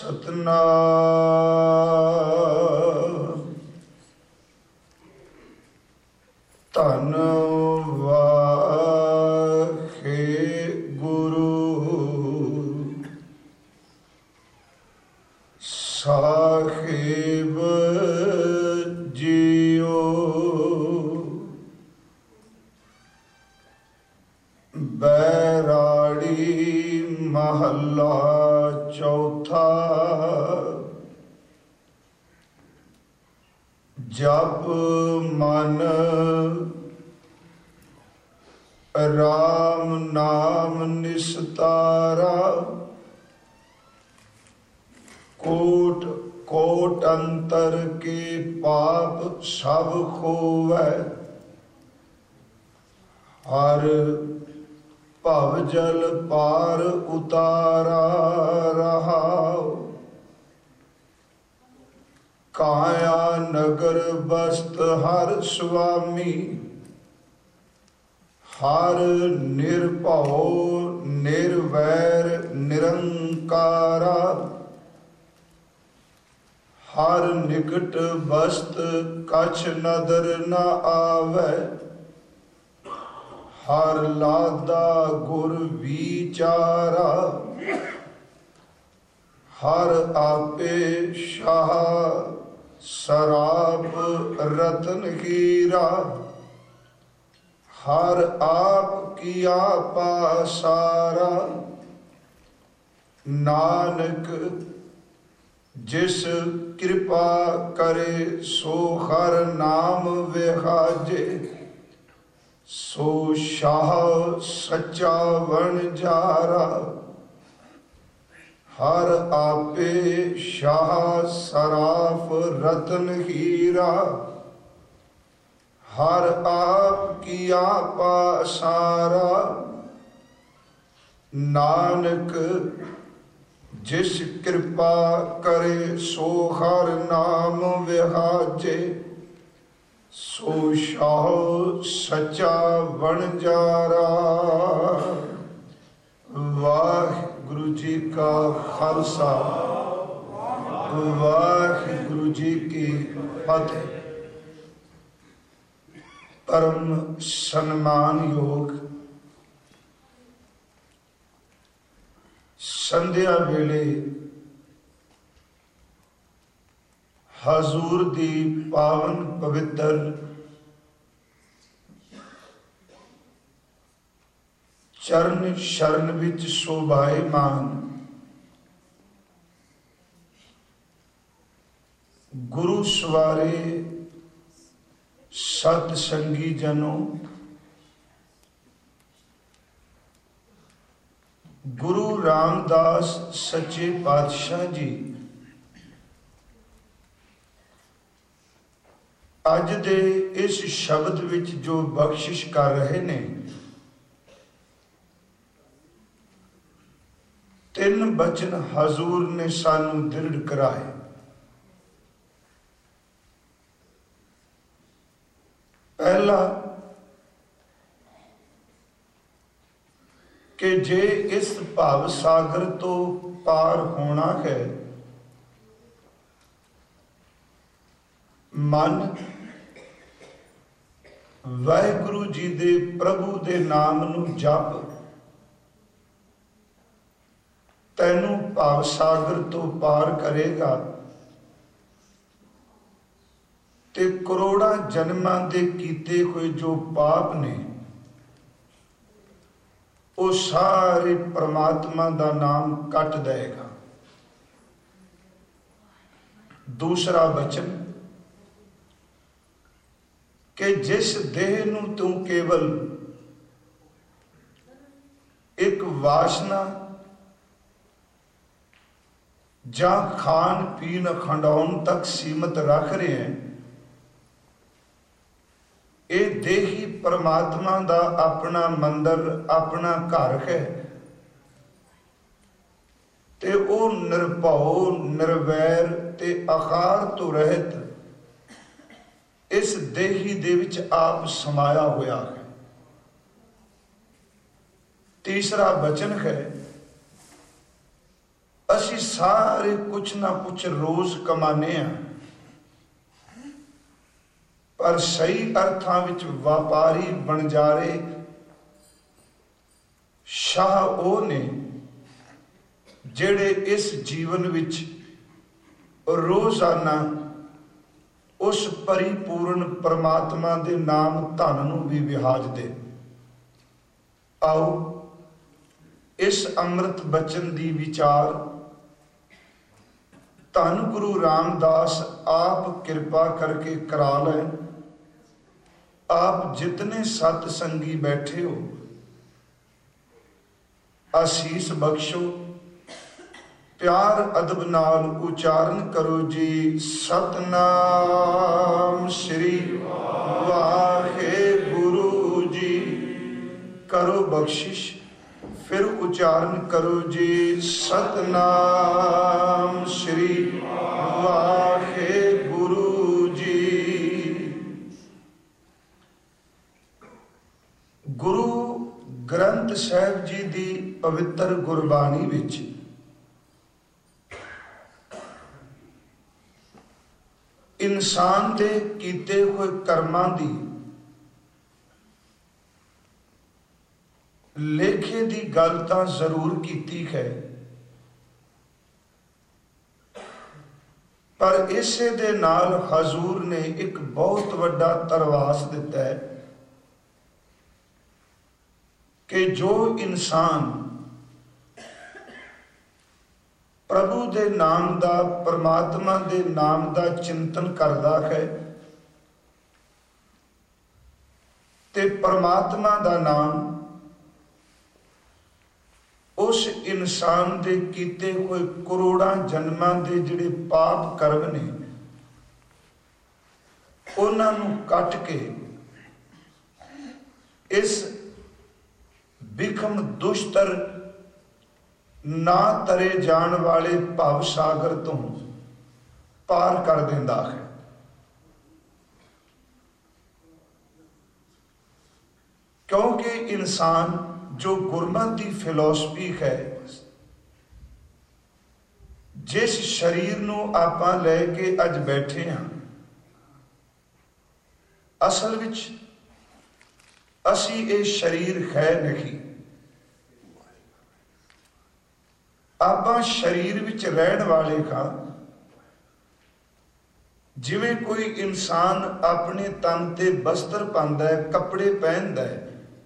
ਸਤਨਾਮ ਧੰਨ ਵਾਹਿਗੁਰੂ ਸਾਹਿਬ ਜੀਓ। ਬੈਰਾੜੀ ਮਹੱਲਾ ਚੌਥਾ। ਜਪ ਮਨ ਰਾਮ ਨਾਮ ਨਿਸਤਾਰਾ। ਕੋਟ ਕੋਟ ਅੰਤਰ ਕੇ ਪਾਪ ਸਭ ਖੋਵੈ। ਹਰ ਭਵ ਜਲ ਪਾਰ ਉਤਾਰਾ ਰਹਾਉ। ਕਾਇਆ ਨਗਰ ਬਸਤ ਹਰ ਸੁਆਮੀ। ਹਰ ਨਿਰਭਉ ਨਿਰਵੈਰ ਨਿਰੰਕਾਰਾ। ਹਰ ਨਿਕਟ ਬਸਤ ਕਛ ਨਦਰ ਨ ਆਵੈ। ਹਰ ਲਾਦਾ ਗੁਰ ਵਿਚਾਰਾ। ਹਰ ਆਪੇ ਸ਼ਾਹ ਸਰਾਪ ਰਤਨ ਹੀਰਾ। ਹਰ ਆਪ ਕੀਆ ਪਾਸਾਰਾ। ਨਾਨਕ ਜਿਸ ਕਿਰਪਾ ਕਰੇ ਸੋ ਹਰ ਨਾਮ ਵਿਹਾਜੇ। ਸੋ ਸ਼ਾਹ ਸੱਚਾ ਵਣਜਾਰਾ। ਹਰ ਆਪੇ ਸ਼ਾਹ ਸਰਾਫ ਰਤਨ ਹੀਰਾ। ਹਰ ਆਪ ਕੀਆ ਪਾਸਾਰਾ। ਨਾਨਕ ਜਿਸ ਕਿਰਪਾ ਕਰੇ ਸੋ ਹਰ ਨਾਮ ਵਿਹਾਜੇ। ਸੋ ਸ਼ਾਹ ਸੱਚਾ ਵਣਜਾਰਾ। ਵਾਹਿਗੁਰੂ ਜੀ ਕਾ ਖਾਲਸਾ ਵਾਹਿਗੁਰੂ ਜੀ ਕੀ ਫਤਿਹ। ਪਰਮ ਸਨਮਾਨਯੋਗ ਸੰਧਿਆ ਵੇਲੇ ਹਜ਼ੂਰ ਦੀ ਪਾਵਨ ਪਵਿੱਤਰ ਚਰਨ ਸ਼ਰਨ ਵਿੱਚ ਸ਼ੋਭਾਇਮਾਨ ਗੁਰੂ ਸਵਾਰੇ ਸਤ ਸੰਗੀ ਜਨੋ, ਗੁਰੂ ਰਾਮਦਾਸ ਸੱਚੇ ਪਾਤਸ਼ਾਹ ਜੀ ਅੱਜ ਦੇ ਇਸ ਸ਼ਬਦ ਵਿੱਚ ਜੋ ਬਖਸ਼ਿਸ਼ ਕਰ ਰਹੇ ਨੇ, ਤਿੰਨ ਬਚਨ ਹਜ਼ੂਰ ਨੇ ਸਾਨੂੰ ਦ੍ਰਿੜ ਕਰਾਏ। ਪਹਿਲਾ ਕਿ ਜੇ ਇਸ ਭਾਵ ਸਾਗਰ ਤੋਂ ਪਾਰ ਹੋਣਾ ਹੈ, ਮਨ ਵਾਹਿਗੁਰੂ ਜੀ ਦੇ ਪ੍ਰਭੂ ਦੇ ਨਾਮ ਨੂੰ ਜਪ, ਤੈਨੂੰ ਭਾਵ ਸਾਗਰ ਤੋਂ ਪਾਰ ਕਰੇਗਾ ਤੇ ਕਰੋੜਾਂ ਜਨਮਾਂ ਦੇ ਕੀਤੇ ਹੋਏ ਜੋ ਪਾਪ ਨੇ ਉਹ ਸਾਰੇ ਪ੍ਰਮਾਤਮਾ ਦਾ ਨਾਮ ਕੱਟ ਦੇਗਾ। ਦੂਸਰਾ ਬਚਨ ਕਿ ਜਿਸ ਦੇਹ ਨੂੰ ਤੂੰ ਕੇਵਲ ਇੱਕ ਵਾਸ਼ਨਾ ਜਾਂ ਖਾਣ ਪੀਣ ਖੰਡਾਉਣ ਤੱਕ ਸੀਮਤ ਰੱਖ ਰਹੇ ਹੈ, ਇਹ ਦੇਹ ਹੀ ਪਰਮਾਤਮਾ ਦਾ ਆਪਣਾ ਮੰਦਰ, ਆਪਣਾ ਘਰ ਹੈ ਤੇ ਉਹ ਨਿਰਭਉ ਨਿਰਵੈਰ ਤੇ ਆਕਾਰ ਤੋਂ ਰਹਿਤ ਇਸ ਦੇਹੀ ਦੇ ਵਿੱਚ ਆਪ ਸਮਾਇਆ ਹੋਇਆ ਹੈ। ਤੀਸਰਾ ਬਚਨ ਹੈ ਅਸੀਂ ਸਾਰੇ ਕੁਛ ਨਾ ਕੁਛ ਰੋਜ਼ ਕਮਾਨੇ ਆ, ਪਰ ਸਹੀ ਅਰਥਾਂ ਵਿੱਚ ਵਪਾਰੀ ਬਣਜਾਰੇ ਸ਼ਾਹ ਉਹ ਨੇ ਜਿਹੜੇ ਇਸ ਜੀਵਨ ਵਿੱਚ ਰੋਜ਼ਾਨਾ ਉਸ ਪਰਿਪੂਰਨ ਪਰਮਾਤਮਾ ਦੇ ਨਾਮ ਧਨ ਨੂੰ ਵੀ ਵਿਹਾਜਦੇ। ਆਓ ਇਸ ਅੰਮ੍ਰਿਤ ਬਚਨ ਦੀ ਵਿਚਾਰ ਧੰਨ ਗੁਰੂ ਰਾਮਦਾਸ ਆਪ ਕਿਰਪਾ ਕਰਕੇ ਕਰਾ ਲੈਣ। ਆਪ ਜਿਤਨੇ ਸਤ ਸੰਗੀ ਬੈਠੇ ਹੋ ਆਸੀਸ ਬਖਸ਼ੋ, ਪਿਆਰ ਅਦਬ ਨਾਲ ਉਚਾਰਨ ਕਰੋ ਜੀ। ਸਤਨਾਮ ਸ੍ਰੀ ਵਾਹਿਗੁਰੂ ਜੀ। ਕਰੋ ਬਖਸ਼ਿਸ਼, ਫਿਰ ਉਚਾਰਨ ਕਰੋ ਜੀ। ਸਤਨਾਮ ਸ੍ਰੀ ਵਾਹਿਗੁਰੂ ਜੀ। ਗੁਰੂ ਗ੍ਰੰਥ ਸਾਹਿਬ ਜੀ ਦੀ ਪਵਿੱਤਰ ਗੁਰਬਾਣੀ ਵਿੱਚ ਇਨਸਾਨ ਦੇ ਕੀਤੇ ਹੋਏ ਕਰਮਾਂ ਦੀ ਲੇਖੇ ਦੀ ਗੱਲ ਤਾਂ ਜ਼ਰੂਰ ਕੀਤੀ ਹੈ, ਪਰ ਇਸੇ ਦੇ ਨਾਲ ਹਜ਼ੂਰ ਨੇ ਇੱਕ ਬਹੁਤ ਵੱਡਾ ਧਰਵਾਸ ਦਿੱਤਾ ਹੈ ਕਿ ਜੋ ਇਨਸਾਨ ਪ੍ਰਭੂ ਦੇ ਨਾਮ ਦਾ, ਪਰਮਾਤਮਾ ਦੇ ਨਾਮ ਦਾ ਚਿੰਤਨ ਕਰਦਾ ਹੈ ਤੇ ਪਰਮਾਤਮਾ ਦਾ ਨਾਮ ਉਸ ਇਨਸਾਨ ਦੇ ਕੀਤੇ ਹੋਏ ਕਰੋੜਾਂ ਜਨਮਾਂ ਦੇ ਜਿਹੜੇ ਪਾਪ ਕਰਮ ਨੇ ਉਹਨਾਂ ਨੂੰ ਕੱਟ ਕੇ ਇਸ ਬਿਖਮ ਦੁਸ਼ਟਰ ਨਾ ਤਰੇ ਜਾਣ ਵਾਲੇ ਭਵ ਸਾਗਰ ਤੋਂ ਪਾਰ ਕਰ ਦਿੰਦਾ ਹੈ। ਕਿਉਂਕਿ ਇਨਸਾਨ ਜੋ ਗੁਰਮਤਿ ਦੀ ਫਿਲਾਸਫੀ ਹੈ, ਜਿਸ ਸਰੀਰ ਨੂੰ ਆਪਾਂ ਲੈ ਕੇ ਅੱਜ ਬੈਠੇ ਹਾਂ, ਅਸਲ ਵਿੱਚ ਅਸੀਂ ਇਹ ਸਰੀਰ ਹੈ ਨਹੀਂ। ਆਪਾਂ ਸਰੀਰ ਵਿੱਚ ਰਹਿਣ ਵਾਲੇ ਹਾਂ। ਜਿਵੇਂ ਕੋਈ ਇਨਸਾਨ ਆਪਣੇ ਤਨ ਤੇ ਬਸਤਰ ਪਾਉਂਦਾ ਹੈ, ਕੱਪੜੇ ਪਹਿਨਦਾ ਹੈ,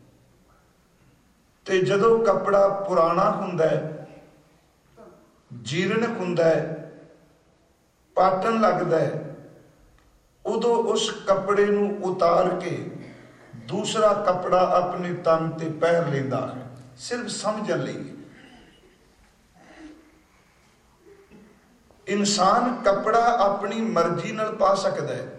ਤੇ ਜਦੋਂ ਕੱਪੜਾ ਪੁਰਾਣਾ ਹੁੰਦਾ ਹੈ, ਜੀਰਣ ਹੁੰਦਾ ਹੈ, ਪਾਟਣ ਲੱਗਦਾ ਹੈ, ਉਦੋਂ ਉਸ ਕੱਪੜੇ ਨੂੰ ਉਤਾਰ ਕੇ ਦੂਸਰਾ ਕੱਪੜਾ ਆਪਣੇ ਤਨ ਤੇ ਪਹਿਨ ਲੈਂਦਾ ਹੈ। ਸਿਰਫ ਸਮਝਣ ਲਈ ਇਨਸਾਨ ਕੱਪੜਾ ਆਪਣੀ ਮਰਜ਼ੀ ਨਾਲ ਪਾ ਸਕਦਾ ਹੈ।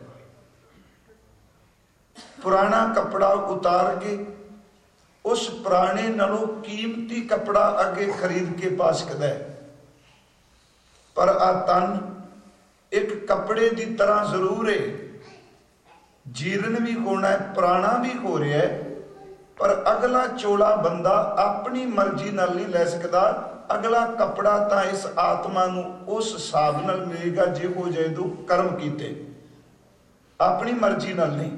ਪੁਰਾਣਾ ਕੱਪੜਾ ਉਤਾਰ ਕੇ ਉਸ ਪੁਰਾਣੇ ਨਾਲੋਂ ਕੀਮਤੀ ਕੱਪੜਾ ਅੱਗੇ ਖਰੀਦ ਕੇ ਪਾ ਸਕਦਾ ਹੈ। ਪਰ ਆ ਤਨ ਇੱਕ ਕੱਪੜੇ ਦੀ ਤਰ੍ਹਾਂ ਜ਼ਰੂਰ ਹੈ, ਜੀਰਨ ਵੀ ਹੋਣਾ ਹੈ, ਪੁਰਾਣਾ ਵੀ ਹੋ ਰਿਹਾ ਹੈ, ਪਰ ਅਗਲਾ ਚੋਲਾ ਬੰਦਾ ਆਪਣੀ ਮਰਜ਼ੀ ਨਾਲ ਨਹੀਂ ਲੈ ਸਕਦਾ। ਅਗਲਾ ਕੱਪੜਾ ਤਾਂ ਇਸ ਆਤਮਾ ਨੂੰ ਉਸ ਹਿਸਾਬ ਨਾਲ ਮਿਲੇਗਾ ਜਿਹੋ ਜਿਹੇ ਤੋਂ ਕਰਮ ਕੀਤੇ, ਆਪਣੀ ਮਰਜ਼ੀ ਨਾਲ ਨਹੀਂ।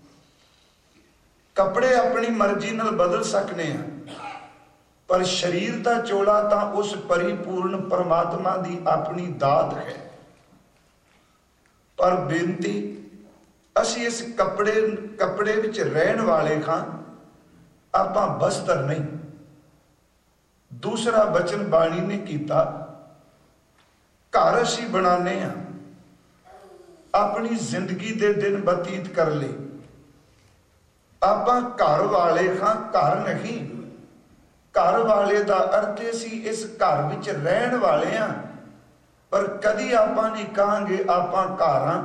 ਕੱਪੜੇ ਆਪਣੀ ਮਰਜ਼ੀ ਨਾਲ ਬਦਲ ਸਕਨੇ ਆ, ਪਰ ਸਰੀਰ ਦਾ ਚੋਲਾ ਤਾਂ ਉਸ ਪਰਿਪੂਰਨ ਪਰਮਾਤਮਾ ਦੀ ਆਪਣੀ ਦਾਤ ਹੈ। ਪਰ ਬੇਨਤੀ, ਅਸੀਂ ਇਸ ਕੱਪੜੇ ਵਿੱਚ ਰਹਿਣ ਵਾਲੇ ਹਾਂ, ਆਪਾਂ ਬਸਤਰ ਨਹੀਂ। ਦੂਸਰਾ ਬਚਨ ਬਾਣੀ ਨੇ ਕੀਤਾ, ਘਰ ਅਸੀਂ ਬਣਾਉਂਦੇ ਹਾਂ ਆਪਣੀ ਜ਼ਿੰਦਗੀ ਦੇ ਦਿਨ ਬਤੀਤ ਕਰ ਲਈ। ਆਪਾਂ ਘਰ ਵਾਲੇ ਹਾਂ, ਘਰ ਨਹੀਂ। ਘਰ ਵਾਲੇ ਦਾ ਅਰਥ ਅਸੀਂ ਇਸ ਘਰ ਵਿੱਚ ਰਹਿਣ ਵਾਲੇ ਹਾਂ, ਪਰ ਕਦੀ ਆਪਾਂ ਨਹੀਂ ਕਹਾਂਗੇ ਆਪਾਂ ਘਰ ਹਾਂ।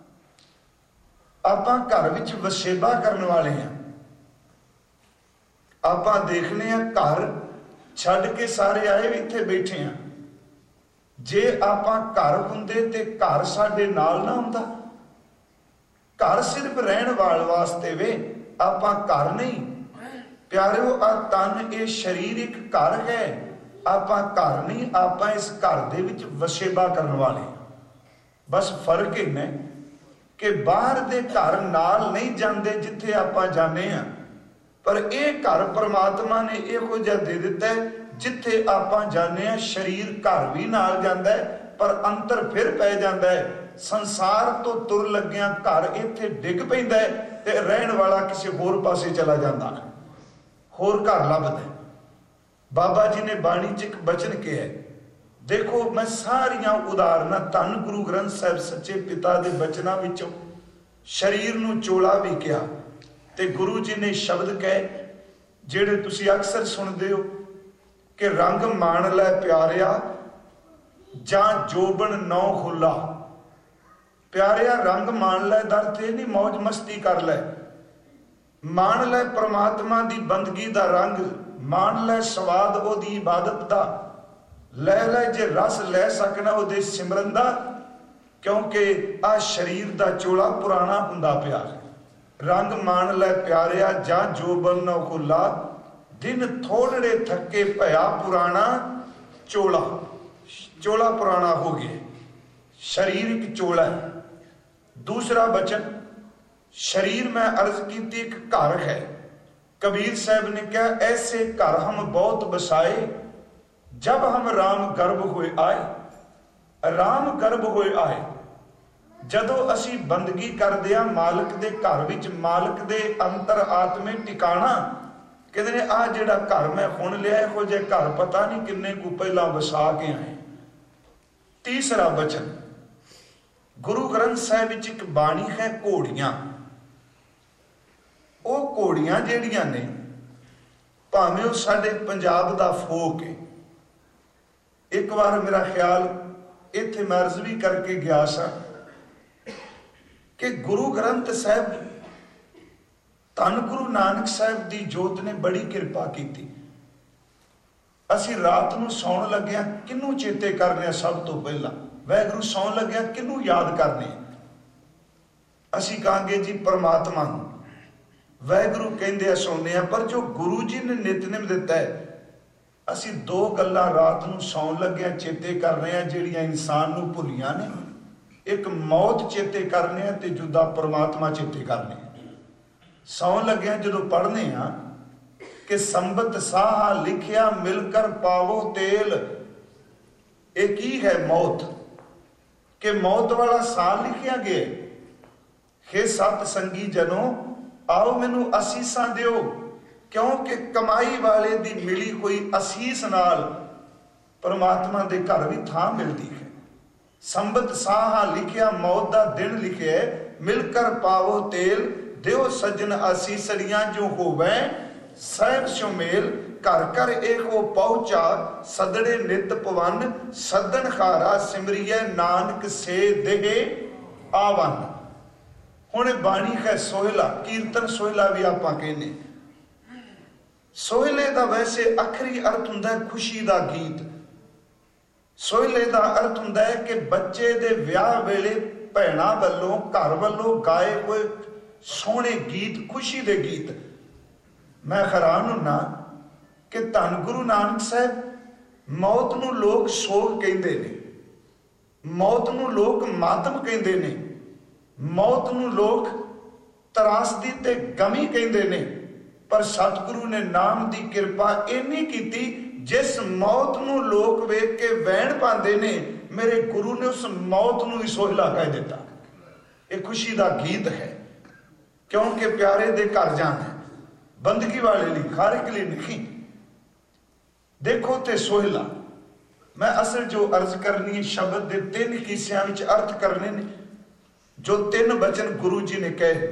ਆਪਾਂ ਘਰ ਵਿੱਚ ਵਸੇਬਾ ਕਰਨ ਵਾਲੇ ਹਾਂ। ਆਪਾਂ ਦੇਖਨੇ ਹਾਂ ਘਰ ਛੱਡ ਕੇ ਸਾਰੇ ਆਏ ਵੀ ਇੱਥੇ ਬੈਠੇ ਹਾਂ। ਜੇ ਆਪਾਂ ਘਰ ਹੁੰਦੇ ਤੇ ਘਰ ਸਾਡੇ ਨਾਲ ਨਾ ਹੁੰਦਾ। ਘਰ ਸਿਰਫ ਰਹਿਣ ਵਾਲ ਵਾਸਤੇ ਵੇ, ਆਪਾਂ ਘਰ ਨਹੀਂ। ਪਿਆਰਿਓ, ਆ ਤਨ, ਇਹ ਸਰੀਰ ਇੱਕ ਘਰ ਹੈ। ਆਪਾਂ ਘਰ ਨਹੀਂ, ਆਪਾਂ ਇਸ ਘਰ ਦੇ ਵਿੱਚ ਵਸੇਬਾ ਕਰਨ ਵਾਲੇ। ਬਸ ਫਰਕ ਇੰਨਾ ਕਿ ਬਾਹਰ ਦੇ ਘਰ ਨਾਲ ਨਹੀਂ ਜਾਂਦੇ ਜਿੱਥੇ ਆਪਾਂ ਜਾਂਦੇ ਹਾਂ, ਪਰ ਇਹ ਘਰ ਪ੍ਰਮਾਤਮਾ ਨੇ ਇਹੋ ਜਿਹਾ ਦੇ ਦਿੱਤਾ ਜਿੱਥੇ ਆਪਾਂ ਜਾਂਦੇ ਹਾਂ। ਸਰੀਰ ਘਰ ਵੀ ਨਾਲ ਜਾਂਦਾ ਹੈ, ਪਰ ਅੰਤਰ ਫਿਰ ਪੈ ਜਾਂਦਾ ਹੈ। ਸੰਸਾਰ ਤੋਂ ਤੁਰ ਲੱਗਿਆਂ ਘਰ ਇੱਥੇ ਡਿੱਗ ਪੈਂਦਾ ਹੈ ਤੇ ਰਹਿਣ ਵਾਲਾ ਕਿਸੇ ਹੋਰ ਪਾਸੇ ਚਲਾ ਜਾਂਦਾ, ਹੋਰ ਘਰ ਲੱਭਦਾ। ਬਾਬਾ ਜੀ ਨੇ ਬਾਣੀ 'ਚ ਇੱਕ ਬਚਨ ਕਿਹਾ, ਦੇਖੋ ਮੈਂ ਸਾਰੀਆਂ ਉਦਾਹਰਨਾਂ ਧੰਨ ਗੁਰੂ ਗ੍ਰੰਥ ਸਾਹਿਬ ਸੱਚੇ ਪਿਤਾ ਦੇ ਬਚਨਾਂ ਵਿੱਚੋਂ ਸਰੀਰ ਨੂੰ ਚੋਲਾ ਵੀ ਕਿਹਾ, ਤੇ ਗੁਰੂ ਜੀ ਨੇ ਸ਼ਬਦ ਕਹੇ ਜਿਹੜੇ ਤੁਸੀਂ ਅਕਸਰ ਸੁਣਦੇ ਹੋ ਕਿ ਰੰਗ ਮਾਣ ਲੈ ਪਿਆਰਿਆ ਜਾਂ ਜੋਬਨ ਨੌ ਖੁੱਲਾ। ਪਿਆਰਿਆ ਰੰਗ ਮਾਣ ਲੈ ਦਰ ਤੇ ਨਹੀਂ ਮौज ਮਸਤੀ ਕਰ ਲੈ, ਮਾਣ ਲੈ ਪ੍ਰਮਾਤਮਾ ਦੀ ਬੰਦਗੀ ਦਾ ਰੰਗ, ਮਾਣ ਲੈ ਸਵਾਦ ਉਹਦੀ ਇਬਾਦਤ ਦਾ, ਲੈ ਲੈ ਜੇ ਰਸ ਲੈ ਸਕਣਾ ਉਹਦੇ ਸਿਮਰਨ ਦਾ, ਕਿਉਂਕਿ ਆ ਸਰੀਰ ਦਾ ਚੋਲਾ ਪੁਰਾਣਾ ਹੁੰਦਾ ਪਿਆ। ਰੰਗ ਮਾਣ ਲੈ ਪਿਆਰਿਆ ਜਾਂ ਜੋਬਨ ਨੌ ਖੁੱਲਾ, ਦਿਨ ਥੋੜੜੇ ਥੱਕੇ ਭਇਆ ਪੁਰਾਣਾ ਚੋਲਾ। ਚੋਲਾ ਪੁਰਾਣਾ ਹੋ ਗਿਆ, ਸਰੀਰਕ ਚੋਲਾ। दूसरा बचन शरीर में अर्ज की थी एक घर है। कबीर साहब ने कहा ऐसे घर हम बहुत बसाए जब हम राम गर्भ होए आए। राम गर्भ होए आए जदों असी बंदगी करदे आ मालिक दे घर विच, मालिक दे अंतर आत्मे टिकाणा। कहते ने आ जिहड़ा घर मैं हुण लिया इहो जिहा घर पता नहीं किन्ने को पहला वसा के आए। तीसरा बचन गुरु ग्रंथ साहिब विच एक बाणी है घोड़ियां। ਉਹ ਘੋੜੀਆਂ ਜਿਹੜੀਆਂ ਨੇ ਭਾਵੇਂ ਉਹ ਸਾਡੇ ਪੰਜਾਬ ਦਾ ਫੋਕ ਹੈ। ਇੱਕ ਵਾਰ ਮੇਰਾ ਖਿਆਲ ਇੱਥੇ ਮੈਂ ਅਰਜ਼ ਵੀ ਕਰਕੇ ਗਿਆ ਸਾਂ ਕਿ ਗੁਰੂ ਗ੍ਰੰਥ ਸਾਹਿਬ ਧੰਨ ਗੁਰੂ ਨਾਨਕ ਸਾਹਿਬ ਦੀ ਜੋਤ ਨੇ ਬੜੀ ਕਿਰਪਾ ਕੀਤੀ। ਅਸੀਂ ਰਾਤ ਨੂੰ ਸੌਣ ਲੱਗਿਆ ਕਿਹਨੂੰ ਚੇਤੇ ਕਰਨੇ ਆ? ਸਭ ਤੋਂ ਪਹਿਲਾਂ ਵਾਹਿਗੁਰੂ। ਸੌਣ ਲੱਗਿਆ ਕਿਹਨੂੰ ਯਾਦ ਕਰਨੇ? ਅਸੀਂ ਕਹਾਂਗੇ ਜੀ ਪਰਮਾਤਮਾ ਨੂੰ। ਵਾਹਿਗੁਰੂ ਕਹਿੰਦੇ ਆ ਸੌਂਦੇ ਆ, ਪਰ ਜੋ ਗੁਰੂ ਜੀ ਨੇ ਨਿਤਨੇਮ ਦਿੱਤਾ ਹੈ ਅਸੀਂ ਦੋ ਗੱਲਾਂ ਰਾਤ ਨੂੰ ਸੌਣ ਲੱਗਿਆ ਚੇਤੇ ਕਰ ਰਹੇ ਆ ਜਿਹੜੀਆਂ ਇਨਸਾਨ ਨੂੰ ਭੁੱਲੀਆਂ ਨੇ। ਇੱਕ ਮੌਤ ਚੇਤੇ ਕਰਨੇ ਆ ਤੇ ਦੂਜਾ ਪਰਮਾਤਮਾ ਚੇਤੇ ਕਰਨੇ ਆ। ਸੌਣ ਲੱਗਿਆ ਜਦੋਂ ਪੜ੍ਹਨੇ ਆ ਕਿ ਸੰਬਤ ਸਾਹਾ ਲਿਖਿਆ ਮਿਲ ਕਰ ਪਾਵੋ ਤੇਲ। ਇਹ ਕੀ ਹੈ? ਮੌਤ। ਕਿ ਮੌਤ ਵਾਲਾ ਸਾਲ ਲਿਖਿਆ ਗਿਆ। हे सत संगी जनों आओ मैनू असीसां दिओ, क्योंकि कमाई वाले दी मिली हुई असीस नाल परमात्मा दे घर भी थां मिलती है। संबत साहा लिखिया मौत दा दिन लिखे मिलकर पावो तेल। दिओ सज्जन असीसड़ियां जो होवे सहब स्यो मेल। घर घर एको पहुंचा सदड़े नित पवन। सदन खारा सिमरिए नानक से देह आवन। हुण बाणी है सोहला, कीर्तन सोहला भी आपां कहने। सोहले दा वैसे आखरी अर्थ हुंदा है खुशी दा गीत। सोहले दा अर्थ हुंदा है कि बच्चे दे विआह वेले भैणां वल्लों घर वल्लों गाए हुए सोहणे गीत, खुशी दे गीत। मैं हैरान हुन्ना कि धन गुरु नानक साहब मौत नूं लोग सोग कहंदे ने, मौत नूं लोग मातम कहंदे ने, मौत नूं लोग तरासदी ते गमी कहंदे ने। पर सतगुरु ने नाम दी किरपा इन्नी कीती जिस मौत नूं लोग वेख के वैण पांदे ने, मेरे गुरु ने उस मौत नूं ही सोहला कह दिता। ये खुशी दा गीत है, क्योंकि प्यारे दे घर जाना है, बंदगी वाले लिए, हर एक लिए नहीं। देखो ते सोहला। मैं असल जो अर्ज करनी है शब्द दे तीन किस्सियां विच अर्थ करने ने जो तीन बचन गुरु जी ने कहे।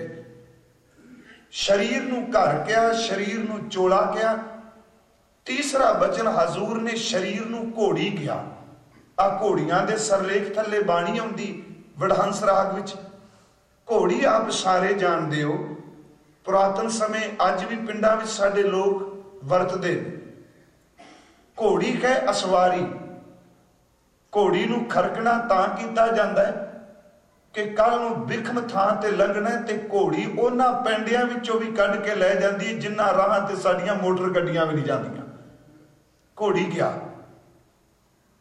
शरीर नूं घर क्या, शरीर नूं चोला क्या। तीसरा बचन हजूर ने शरीर नूं घोड़ी किया। आ घोड़ियां दे सरलेख थल्ले बाणी आउंदी वडहंस राग विच। घोड़ी आप सारे जानदे हो, पुरातन समय अज भी पिंडां विच साडे लोग वरतदे। घोड़ी है असवारी। घोड़ी नूं खरकना तां कीता जांदा है कि कल नूं बिखम थां ते लंघना ते घोड़ी उन्हां पैंडियां विचों भी कढ के लै जांदी जिन्हां राहां ते साडीआं मोटर गड्डियां भी नहीं जांदियां। घोड़ी क्या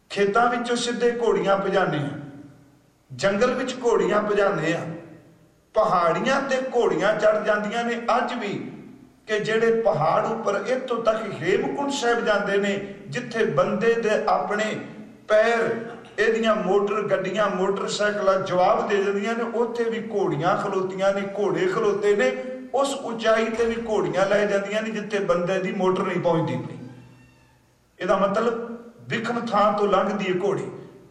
ਖੇਤਾਂ ਵਿੱਚੋਂ ਸਿੱਧੇ ਘੋੜੀਆਂ ਭਜਾਉਂਦੇ ਆ, ਜੰਗਲ ਵਿੱਚ ਘੋੜੀਆਂ ਭਜਾਉਂਦੇ ਆ, ਪਹਾੜੀਆਂ ਤੇ ਘੋੜੀਆਂ ਚੜ ਜਾਂਦੀਆਂ ਨੇ ਅੱਜ ਵੀ। ਕਿ ਜਿਹੜੇ ਪਹਾੜ ਉੱਪਰ ਇੱਥੋਂ ਤੱਕ ਹੇਮਕੁੰਟ ਸਾਹਿਬ ਜਾਂਦੇ ਨੇ, ਜਿੱਥੇ ਬੰਦੇ ਦੇ ਆਪਣੇ ਪੈਰ ਇਹਦੀਆਂ ਮੋਟਰ ਗੱਡੀਆਂ ਮੋਟਰਸਾਈਕਲਾਂ ਜਵਾਬ ਦੇ ਦਿੰਦੀਆਂ ਨੇ, ਉੱਥੇ ਵੀ ਘੋੜੀਆਂ ਖਲੋਤੀਆਂ ਨੇ, ਘੋੜੇ ਖਲੋਤੇ ਨੇ। ਉਸ ਉਚਾਈ ਤੇ ਵੀ ਘੋੜੀਆਂ ਲੈ ਜਾਂਦੀਆਂ ਨੇ ਜਿੱਥੇ ਬੰਦੇ ਦੀ ਮੋਟਰ ਨਹੀਂ ਪਹੁੰਚਦੀ ਪਈ। ਇਹਦਾ ਮਤਲਬ ਵਿਖਮ ਥਾਂ ਤੋਂ ਲੰਘਦੀ ਹੈ ਘੋੜੀ।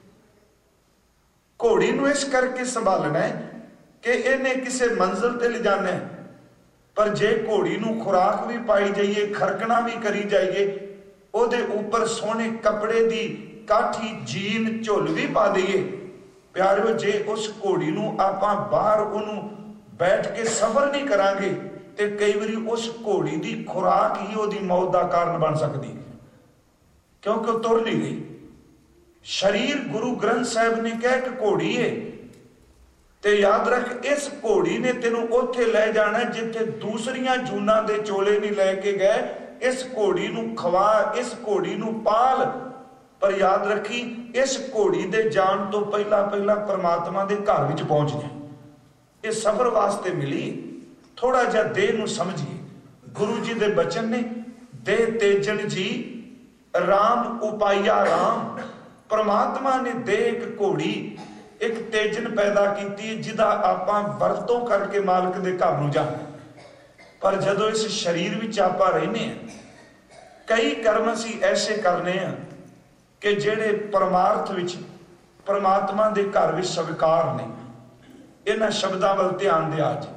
ਘੋੜੀ ਨੂੰ ਇਸ ਕਰਕੇ ਸੰਭਾਲਣਾ ਹੈ ਕਿ ਇਹਨੇ ਕਿਸੇ ਮੰਜ਼ਿਲ ਤੇ ਲਿਜਾਣਾ ਹੈ, ਪਰ ਜੇ ਘੋੜੀ ਨੂੰ ਖੁਰਾਕ ਵੀ ਪਾਈ ਜਾਈਏ, ਖਰਕਣਾ ਵੀ ਕਰੀ ਜਾਈਏ, ਉਹਦੇ ਉੱਪਰ ਸੋਹਣੇ ਕੱਪੜੇ ਦੀ ਕਾਠੀ ਜੀਨ ਝੁੱਲ ਵੀ ਪਾ ਦਈਏ, ਪਿਆਰਿਓ, ਜੇ ਉਸ ਘੋੜੀ ਨੂੰ ਆਪਾਂ ਬਾਹਰ ਉਹਨੂੰ ਬੈਠ ਕੇ ਸਫ਼ਰ ਨਹੀਂ ਕਰਾਂਗੇ ਤੇ ਕਈ ਵਾਰੀ ਉਸ ਘੋੜੀ ਦੀ ਖੁਰਾਕ ਹੀ ਉਹਦੀ ਮੌਤ ਦਾ ਕਾਰਨ ਬਣ ਸਕਦੀ ਹੈ, ਕਿਉਂਕਿ ਉਹ ਤੁਰ ਨਹੀਂ ਗਈ। ਸਰੀਰ ਗੁਰੂ ਗ੍ਰੰਥ ਸਾਹਿਬ ਨੇ ਕਿਹਾ ਕਿ ਘੋੜੀ ਹੈ, ਤੇ ਯਾਦ ਰੱਖ ਇਸ ਘੋੜੀ ਨੇ ਤੈਨੂੰ ਉੱਥੇ ਲੈ ਜਾਣਾ ਜਿੱਥੇ ਦੂਸਰੀਆਂ ਜੂਨਾਂ ਦੇ ਚੋਲੇ ਨਹੀਂ ਲੈ ਕੇ ਗਏ। ਇਸ ਘੋੜੀ ਨੂੰ ਖਵਾ, ਇਸ ਘੋੜੀ ਨੂੰ ਪਾਲ, ਪਰ ਯਾਦ ਰੱਖੀ ਇਸ ਘੋੜੀ ਦੇ ਜਾਣ ਤੋਂ ਪਹਿਲਾਂ ਪਰਮਾਤਮਾ ਦੇ ਘਰ ਵਿੱਚ ਪਹੁੰਚ ਜਾਏ। ਇਹ ਸਫ਼ਰ ਵਾਸਤੇ ਮਿਲੀ। ਥੋੜਾ ਜਿਹਾ ਦੇਹ ਨੂੰ ਸਮਝੀਏ। ਗੁਰੂ ਜੀ ਦੇ ਬਚਨ ਨੇ, ਦੇਹ ਤੇਜਨ ਜੀ ਰਾਮ ਉਪਾਇਆ ਰਾਮ। ਪਰਮਾਤਮਾ ਨੇ ਦੇਹ ਇੱਕ ਘੋੜੀ, ਇੱਕ ਤੇਜਨ ਪੈਦਾ ਕੀਤੀ ਜਿਹਦਾ ਆਪਾਂ ਵਰਤੋਂ ਕਰਕੇ ਮਾਲਕ ਦੇ ਘਰ ਨੂੰ ਜਾਂਦੇ। ਪਰ ਜਦੋਂ ਇਸ ਸਰੀਰ ਵਿੱਚ ਆਪਾਂ ਰਹਿੰਦੇ ਹਾਂ, ਕਈ ਕਰਮ ਅਸੀਂ ਐਸੇ ਕਰਨੇ ਆ ਕਿ ਜਿਹੜੇ ਪਰਮਾਰਥ ਵਿੱਚ ਪਰਮਾਤਮਾ ਦੇ ਘਰ ਵਿੱਚ ਸਵੀਕਾਰ ਨਹੀਂ। ਇਹਨਾਂ ਸ਼ਬਦਾਂ ਵੱਲ ਧਿਆਨ ਦਿਆ ਜੀ।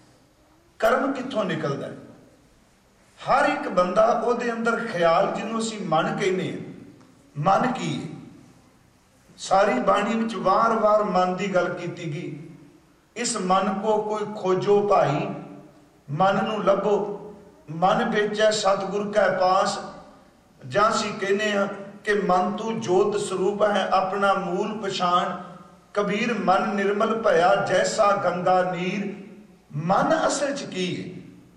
ਕਰਮ ਕਿੱਥੋਂ ਨਿਕਲਦਾ ਹੈ? ਹਰ ਇੱਕ ਬੰਦਾ ਉਹਦੇ ਅੰਦਰ ਖਿਆਲ, ਜਿਹਨੂੰ ਅਸੀਂ ਮਨ ਕਹਿੰਦੇ ਹਾਂ। ਮਨ ਕੀ ਹੈ? ਸਾਰੀ ਬਾਣੀ ਵਿੱਚ ਵਾਰ-ਵਾਰ ਮਨ ਦੀ ਗੱਲ ਕੀਤੀ ਗਈ। ਇਸ ਮਨ ਕੋ ਕੋਈ ਖੋਜੋ ਭਾਈ, ਮਨ ਨੂੰ ਲੱਭੋ, ਮਨ ਵਿੱਚ ਹੈ ਸਤਿਗੁਰ ਕੈ ਪਾਸ। ਜਾਂ ਅਸੀਂ ਕਹਿੰਦੇ ਹਾਂ ਕਿ ਮਨ ਤੂੰ ਜੋਤ ਸਰੂਪ ਹੈ, ਆਪਣਾ ਮੂਲ ਪਛਾਣ। ਕਬੀਰ ਮਨ ਨਿਰਮਲ ਭਇਆ ਜੈਸਾ ਗੰਗਾ ਨੀਰ। ਮਨ ਅਸਲ ਚ ਕੀ ਹੈ?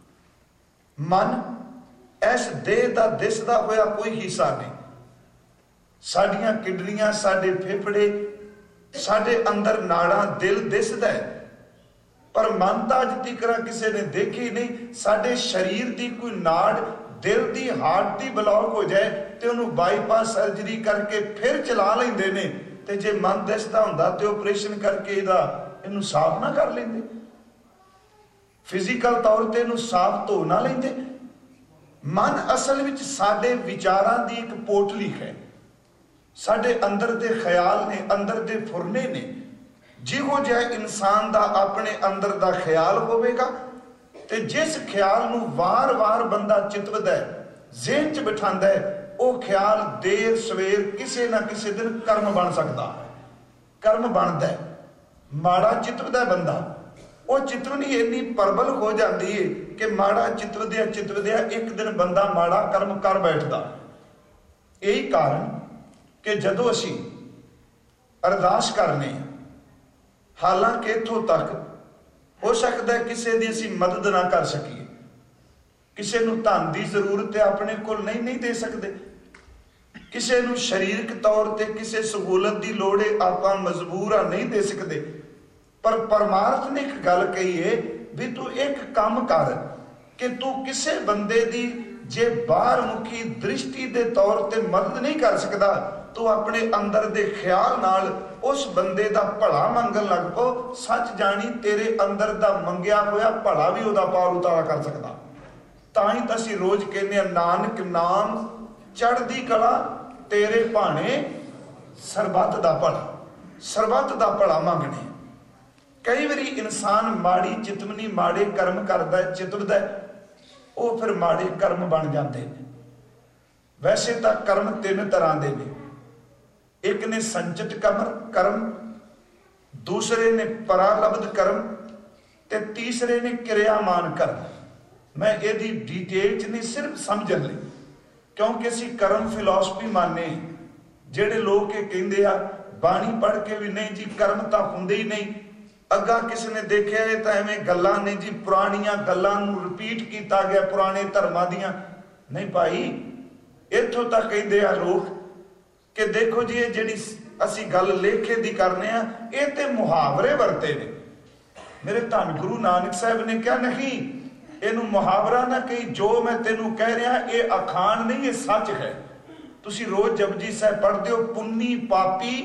ਮਨ ਇਸ ਦੇਹ ਦਾ ਦਿਸਦਾ ਹੋਇਆ ਕੋਈ ਹਿੱਸਾ ਨਹੀਂ। ਸਾਡੀਆਂ ਕਿਡਨੀਆਂ, ਸਾਡੇ ਫੇਫੜੇ, ਸਾਡੇ ਅੰਦਰ ਨਾੜਾਂ, ਦਿਲ ਦਿਸਦਾ ਹੈ, ਪਰ ਮਨ ਤਾਂ ਅੱਜ ਤੱਕ ਕਿਸੇ ਨੇ ਦੇਖੀ ਨਹੀਂ। ਸਾਡੇ ਸਰੀਰ ਦੀ ਕੋਈ ਨਾੜ, ਦਿਲ ਦੀ ਹਾਰਟ ਦੀ ਬਲੌਕ ਹੋ ਜਾਏ ਤੇ ਉਹਨੂੰ ਬਾਈਪਾਸ ਸਰਜਰੀ ਕਰਕੇ ਫਿਰ ਚਲਾ ਲੈਂਦੇ ਨੇ। ਤੇ ਜੇ ਮਨ ਦਿਸਦਾ ਹੁੰਦਾ ਤੇ ਆਪਰੇਸ਼ਨ ਕਰਕੇ ਇਹਨੂੰ ਸਾਫ਼ ਨਾ ਕਰ ਲੈਂਦੇ, ਫਿਜ਼ੀਕਲ ਤੌਰ ਤੇ ਇਹਨੂੰ ਸਾਫ਼ ਧੋ ਨਾ ਲੈਂਦੇ। ਮਨ ਅਸਲ ਵਿੱਚ ਸਾਡੇ ਵਿਚਾਰਾਂ ਦੀ ਇੱਕ ਪੋਟਲੀ ਹੈ। ਸਾਡੇ ਅੰਦਰ ਦੇ ਖਿਆਲ ਨੇ, ਅੰਦਰ ਦੇ ਫੁਰਨੇ ਨੇ। ਜਿਹੋ ਜਿਹਾ ਇਨਸਾਨ ਦਾ ਆਪਣੇ ਅੰਦਰ ਦਾ ਖਿਆਲ ਹੋਵੇਗਾ ਤੇ ਜਿਸ ਖਿਆਲ ਨੂੰ ਵਾਰ-ਵਾਰ ਬੰਦਾ ਚਿਤਵਦਾ ਹੈ, ਜ਼ਿਹਨ 'ਚ ਬਿਠਾਉਂਦਾ ਹੈ, ਉਹ ਖਿਆਲ ਦੇਰ ਸਵੇਰ ਕਿਸੇ ਨਾ ਕਿਸੇ ਦਿਨ ਕਰਮ ਬਣ ਸਕਦਾ ਹੈ। ਕਰਮ ਬਣਦਾ ਹੈ। ਮਾੜਾ ਚਿਤਵਦਾ ਬੰਦਾ, ਉਹ ਚਿਤਵਨੀ ਇੰਨੀ ਪ੍ਰਬਲ ਹੋ ਜਾਂਦੀ ਹੈ ਕਿ ਮਾੜਾ ਚਿਤਵਦਿਆਂ ਇੱਕ ਦਿਨ ਬੰਦਾ ਮਾੜਾ ਕਰਮ ਕਰ ਬੈਠਦਾ। ਇਹੀ ਕਾਰਨ ਕਿ ਜਦੋਂ ਅਸੀਂ ਅਰਦਾਸ ਕਰਨੇ ਹਾਂ, ਹਾਲਾਂਕਿ ਇੱਥੋਂ ਤੱਕ ਹੋ ਸਕਦਾ ਕਿਸੇ ਦੀ ਅਸੀਂ ਮਦਦ ਨਾ ਕਰ ਸਕੀਏ, ਕਿਸੇ ਨੂੰ ਧਨ ਦੀ ਜ਼ਰੂਰਤ ਹੈ, ਆਪਣੇ ਕੋਲ ਨਹੀਂ ਦੇ ਸਕਦੇ, ਕਿਸੇ ਨੂੰ ਸਰੀਰਕ ਤੌਰ ਤੇ ਕਿਸੇ ਸਹੂਲਤ ਦੀ ਲੋੜ ਹੈ, ਆਪਾਂ ਮਜਬੂਰ ਆ, ਨਹੀਂ ਦੇ ਸਕਦੇ। ਪਰ ਪਰਮਾਰਥ ਨੇ ਇੱਕ ਗੱਲ ਕਹੀ ਹੈ ਵੀ ਤੂੰ ਇੱਕ ਕੰਮ ਕਰ ਕਿ ਤੂੰ ਕਿਸੇ ਬੰਦੇ ਦੀ ਜੇ ਬਾਹਰ ਮੁਖੀ ਦ੍ਰਿਸ਼ਟੀ ਦੇ ਤੌਰ ਤੇ ਮਦਦ ਨਹੀਂ ਕਰ ਸਕਦਾ, ਤੂੰ ਆਪਣੇ ਅੰਦਰ ਦੇ ਖਿਆਲ ਨਾਲ ਉਸ ਬੰਦੇ ਦਾ ਭਲਾ ਮੰਗਣ ਲੱਗ ਪੋ। ਸੱਚ ਜਾਣੀ ਤੇਰੇ ਅੰਦਰ ਦਾ ਮੰਗਿਆ ਹੋਇਆ ਭਲਾ ਵੀ ਉਹਦਾ ਪਾਰ ਉਤਾਰਾ ਕਰ ਸਕਦਾ। ਤਾਂ ਹੀ ਤਾਂ ਅਸੀਂ ਰੋਜ਼ ਕਹਿੰਦੇ ਹਾਂ, ਨਾਨਕ ਨਾਮ ਚੜ੍ਹਦੀ ਕਲਾ ਤੇਰੇ ਭਾਣੇ ਸਰਬੱਤ ਦਾ ਭਲਾ। ਸਰਬੱਤ ਦਾ ਭਲਾ ਮੰਗਣੇ। ਕਈ ਵਾਰੀ ਇਨਸਾਨ ਮਾੜੀ ਚਿਤਵਨੀ, ਮਾੜੇ ਕਰਮ ਕਰਦਾ, ਚਿਤਵਦਾ, ਉਹ ਫਿਰ ਮਾੜੇ ਕਰਮ ਬਣ ਜਾਂਦੇ ਨੇ। ਵੈਸੇ ਤਾਂ ਕਰਮ ਤਿੰਨ ਤਰ੍ਹਾਂ ਦੇ ਨੇ। ਇੱਕ ਨੇ ਸੰਚਿਤ ਕਰਮ, ਦੂਸਰੇ ਨੇ ਪਰਾਲਬਧ ਕਰਮ ਤੇ ਤੀਸਰੇ ਨੇ ਕਿਰਿਆਮਾਨ ਕਰਮ। ਮੈਂ ਇਹਦੀ ਡਿਟੇਲ 'ਚ ਨਹੀਂ, ਸਿਰਫ ਸਮਝਣ ਲਈ, ਕਿਉਂਕਿ ਅਸੀਂ ਕਰਮ ਫਿਲਾਸਫੀ ਮੰਨਦੇ। ਜਿਹੜੇ ਲੋਕ ਇਹ ਕਹਿੰਦੇ ਆ ਬਾਣੀ ਪੜ੍ਹ ਕੇ ਵੀ ਨਹੀਂ ਜੀ ਕਰਮ ਤਾਂ ਹੁੰਦੇ ਹੀ ਨਹੀਂ, ਅੱਗਾ ਕਿਸੇ ਨੇ ਦੇਖਿਆ ਇਹ ਤਾਂ ਐਵੇਂ ਗੱਲਾਂ ਨੇ ਜੀ, ਪੁਰਾਣੀਆਂ ਗੱਲਾਂ ਨੂੰ ਰਿਪੀਟ ਕੀਤਾ ਗਿਆ, ਪੁਰਾਣੇ ਧਰਮਾਂ ਦੀਆਂ। ਨਹੀਂ ਭਾਈ, ਇੱਥੋਂ ਤੱਕ ਕਹਿੰਦੇ ਆ ਲੋਕ कि देखो जी ये जिहड़ी असी गल लेखे दी करने आ ये ते मुहावरे वरते ने। मेरे धन गुरु नानक साहब ने कहा नहीं इनू मुहावरा ना कही, जो मैं तेनू कह रहा ये अखान नहीं ये सच है। तुसी रोज जपजी साहब पढ़ते हो, पुन्नी पापी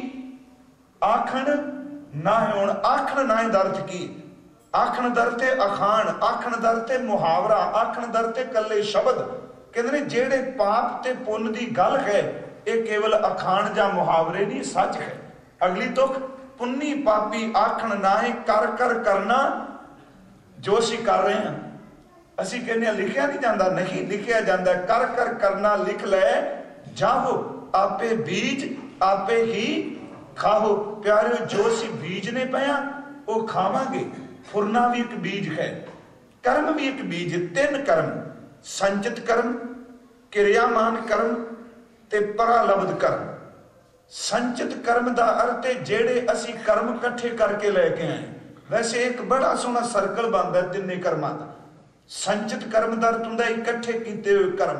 आखण ना है। हुण आखण ना है दर्थ की, आखण दरते अखान, आखण दरते मुहावरा, आखण दरते कल्ले शब्द। कहते ने जेड़े पाप ते पुण्य दी गल है ये केवल अखान जा मुहावरे नहीं, सच है। अगली तुक पुन्नी पापी आखण ना है, कर कर करना जो असी कर रहे हैं। असी कहने लिखिया नहीं जाता, नहीं लिखिया जाता। कर कर करना लिख ले जाहो, आपे बीज आपे ही खाओ। प्यारे जो असी बीजने पाया वो खावांगे। फुरना भी एक बीज है, कर्म भी एक बीज। तीन कर्म, संचित कर्म, क्रियामान कर्म ते परालब्ध कर्म। संचित कर्म का अर्थ है जेड़े असी कर्म इकट्ठे करके लेके आए। वैसे एक बड़ा सोहना सर्कल बनता है तिन्ने कर्मां दा। संचित कर्म का अर्थ हुंदा इकट्ठे कीते हुए कर्म।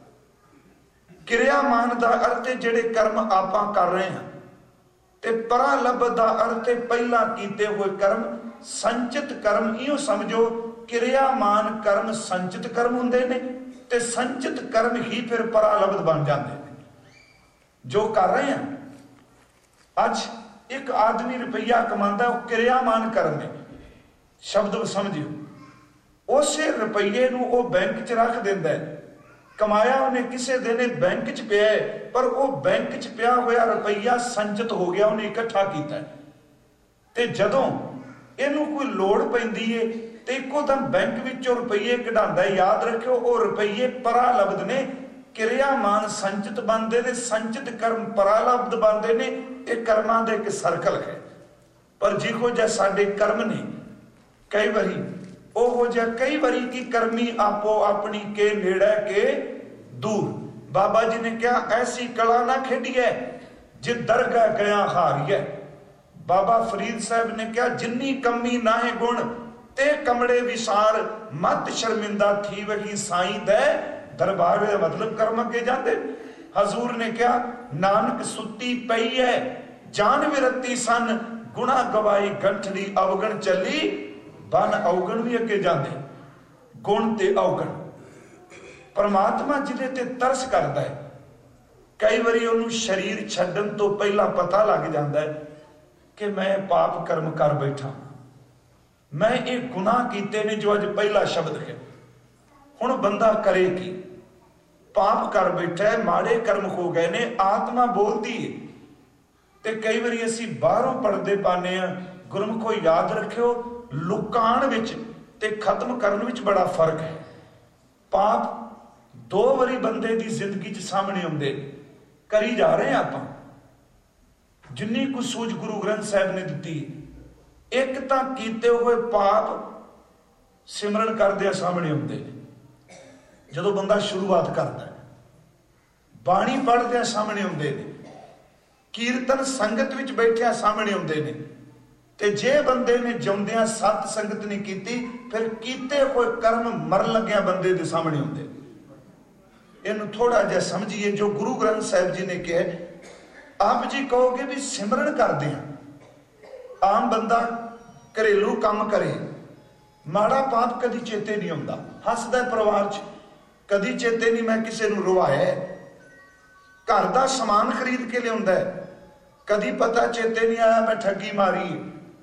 क्रियामान का अर्थ है जेड़े कर्म आपां कर रहे हैं, ते परालब्ध का अर्थ है पहला कीते हुए कर्म। संचित कर्म इहो समझो क्रियामान कर्म संचित कर्म हुंदे ने ते संचित कर्म ही फिर परालब्ध बन जाते हैं। जो कर रहे हैं अज एक आदमी रुपया कमांदा वो क्रियामान कर्म है। शब्द समझियो, उसे रुपये नूं वो बैंक च रख दिंदा है। कमाया उन्हें किसी दिन बैंक च पिया है, पर वो बैंक च पिया होया रुपया संचित हो गया, उन्हें इकट्ठा किया। ते जदों इनू कोई लोड़ पैंदी है तो इको दम बैंक विचों रुपये कढांदा है। याद रखियो वो रुपये परालब्ध ने, क्रियामान संचित बनते ने, संचित कर्म परालब्ध बनते ने। एक कर्मां दे एक सर्कल है। पर जिहो जिहा साडे कर्म ने कई बारी ओहो जिहा कई बारी की कर्मी आपो अपनी के नेड़े के दूर। बाबा जी ने कहा ऐसी कला ना खेडिए जे दरगाह गया हारिए। बाबा फरीद साहब ने कहा जिन्नी कमी ना है गुण ते कमड़े विसार, मत शर्मिंदा थी वही साईं दे दरबार। मतलब कर्म अगे जाते। हजूर ने कहा नानक सुती पई है जान विरती सन, गुणा गवाई गंठड़ी अवगण चली बन। अवगण भी अगे जाते, गुण ते अवगण। परमात्मा जिहदे ते तरस करता है, कई बारी उन्होंने शरीर छड्डन तो पहला पता लग जाता है कि मैं पाप कर्म कर बैठा, मैं एक गुनाह कीते ने। जो अज पहला शब्द है, हुण बंदा करे की? पाप कर बैठा है, माड़े कर्म हो गए ने, आत्मा बोलती है। ते कई बारी असी बाहरों पढ़ते पाने आ। गुरमुखो याद रखियो लुकाण विच ते खत्म करन विच बड़ा फर्क है। पाप दो बारी बंदे की जिंदगी च सामने आउंदे, करी जा रहे हैं आपां। जिन्नी कुछ सूझ गुरु ग्रंथ साहब ने दी, एक तां कीते हुए पाप सिमरन करदे सामने आउंदे ने। जदों बंदा शुरुआत करता है, बाणी पढ़दे सामने आउंदे ने, कीर्तन संगत विच बैठिया सामने आउंदे ने। ते जे बंदे ने जिउंदियां सत संगत नहीं कीती, फिर कीते हुए कर्म मर लग्या बंदे दे सामने आउंदे। इनू थोड़ा जिहा समझिए जो गुरु ग्रंथ साहब जी ने कहा। आप जी कहोगे भी सिमरन करते हैं, आम बंदा घरेलू काम करे, माड़ा पाप कदी चेते नहीं आउंदा। हसदा परिवार च, कदी चेते नहीं मैं किसी नूं रुवाया। घर दा समान खरीद के लियाउंदा है, कदी पता चेते नहीं आया मैं ठगी मारी।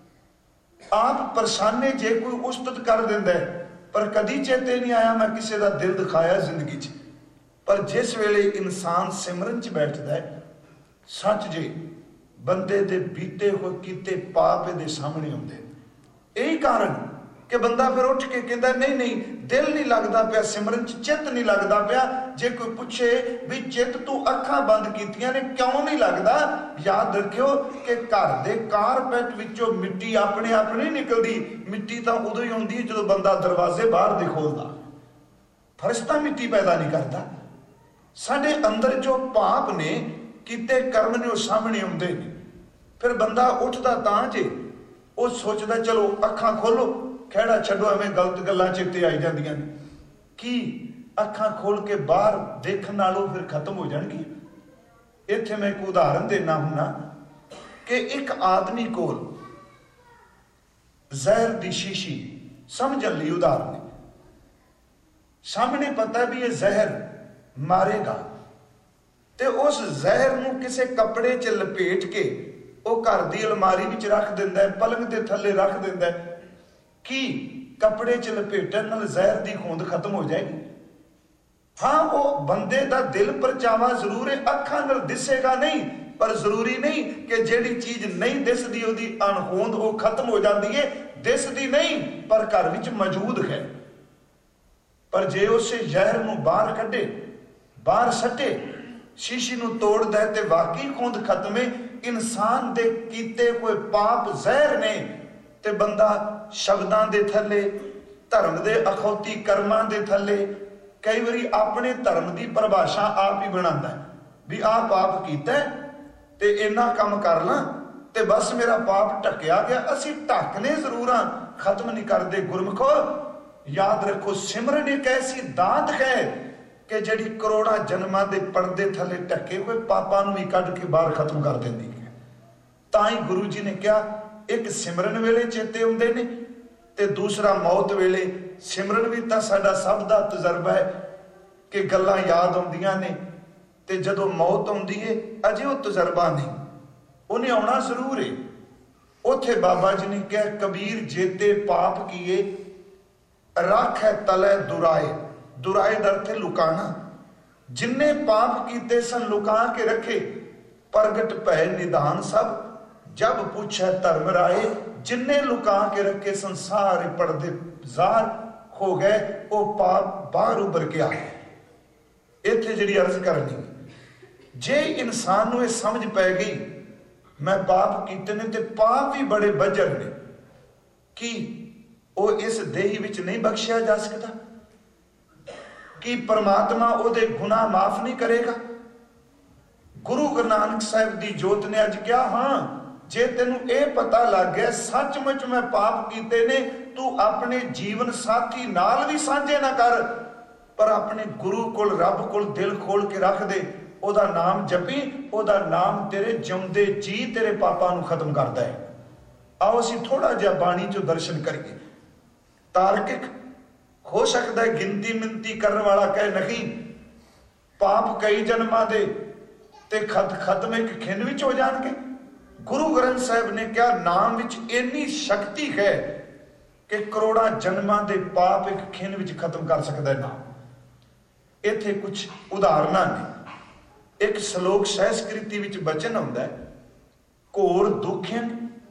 आप परेशाने जे कोई उस्तत कर दिंदा है, पर कदी चेते नहीं आया मैं किसी का दिल दिखाया जिंदगी च। पर जिस वेले इंसान सिमरन च बैठता है, सच जे बंदे दे बीते हुए कीते पाप दे सामने आउंदे। यही कारण कि बंदा फिर उठ के कहता नहीं नहीं दिल नहीं लगता पिया, सिमरन च चित नहीं लगता पिया। जे कोई पूछे भी चित तू अखां बंद कीतियां ने क्यों नहीं लगता, याद रखियो कि घर दे कारपेट विचों मिट्टी अपने आप नहीं निकलती। मिट्टी तो उदों ही आउंदी जो बंदा दरवाजे बाहर दे खोलदा। फरिश्ता मिट्टी पैदा नहीं करता। साडे अंदर जो पाप ने कीते कर्म ने सामने आउंदे ने। फिर बंदा उठदा तां जे वो सोचदा चलो अखां खोलो, खैड़ा छड्डो, एवें गलत गल्लां चित्ते आई जांदियां ने। की अखां खोल के बाहर देखण नालों फिर खत्म हो जाणगी। इत्थे मैं एक उदाहरण देना हुन्ना कि एक आदमी कोल जहर दी शीशी समझण लई उदाहरण है, सामने पता भी ये जहर मारेगा, ते उस जहर नूं किसे कपड़े च लपेट के वो घर दी अलमारी विच रख दिंदा है, पलंग दे थल्ले रख दिंदा है कि कपड़े च लपेटण नाल जहर दी होंद खत्म हो जाएगी। हाँ, वो बंदे दा दिल परचावा जरूर है, अखां नाल दिसेगा नहीं, पर जरूरी नहीं कि जिहड़ी चीज नहीं दिसदी ओदी अणहोंद वो खत्म हो जाती है। दिसदी नहीं पर घर विच मौजूद है। पर जे उस जहर नूं बाहर कढे, बाहर सटे, शीशी नूं तोड़ दे ते वाकई होंद खत्म है। इंसान दे कीते कोई पाप जहर ने ते बंदा शब्दां दे थल्ले, धर्म दे अखौती कर्मां दे थल्ले कई बारी अपने धर्म की परिभाषा आप ही बनाता है भी आ पाप कीता ते इन्ना काम कर ला ते बस मेरा पाप ढकिया गया। असी ढकने जरूर हाँ, खत्म नहीं करते। गुरमुखो याद रखो, सिमरन एक ऐसी दात है कि जिहड़ी करोड़ा जन्मां दे पर्दे थले ढके हुए पापां नूं भी कढ के बाहर खत्म कर देंदी है। तां ही गुरु जी ने कहा, एक सिमरन वेले चेते हुंदे ने ते दूसरा मौत वेले। सिमरन भी तो साडा सब दा तजर्बा है कि गल्लां याद आउंदियां ने ते जदों मौत आउंदी है अजे वो तजर्बा नहीं, उन्हें आउणा जरूर है। उत्थे बाबा जी ने कहा, कबीर जेते पाप किए रख है तले दुराए। दुराए दा अर्थ है लुकाना। जिन्ने पाप कीते सन लुका के रखे, प्रगट भय निधान सब जब पूछे धर्म राए। जिन्ने लुका के रखे संसार पर्दे जार हो गए, वो पाप बाहर उभर के आए। इत्थे जिहड़ी अर्ज करनी, जे इंसान नूं समझ पै गई मैं पाप कीते ने ते पाप भी बड़े बजर ने कि वो इस देही विच नहीं बख्शिया जा सकता, कि परमात्मा उहदे गुनाह माफ नहीं करेगा। गुरु नानक साहिब दी जोत ने अज कहा, हाँ जे तेनू ये पता लग गया सचमुच मैं पाप कीते ने, तू अपने जीवन साथी नाल भी साझे ना कर, पर अपने गुरु कोल रब कोल दिल खोल के रख दे, ओदा नाम जपी, ओदा नाम तेरे जिउंदे जी तेरे पापां नूं खत्म करदा है। आओ असीं थोड़ा जिहा बाणी चों दर्शन करिए। तार्किक हो सकता है गिनती मिनती करने वाला कहे नहीं, पाप कई जन्मां दे ते खत्म एक खिंड विच हो जाणगे। गुरु ग्रंथ साहिब ने क्या नाम विच इन्नी शक्ति है कि करोड़ा जन्मां दे पाप एक खिंड विच खत्म कर सकता है नाम। इत्थे कुछ उदाहरणां ने। एक श्लोक संस्कृति विच बचन आउंदा है, घोर दुखियन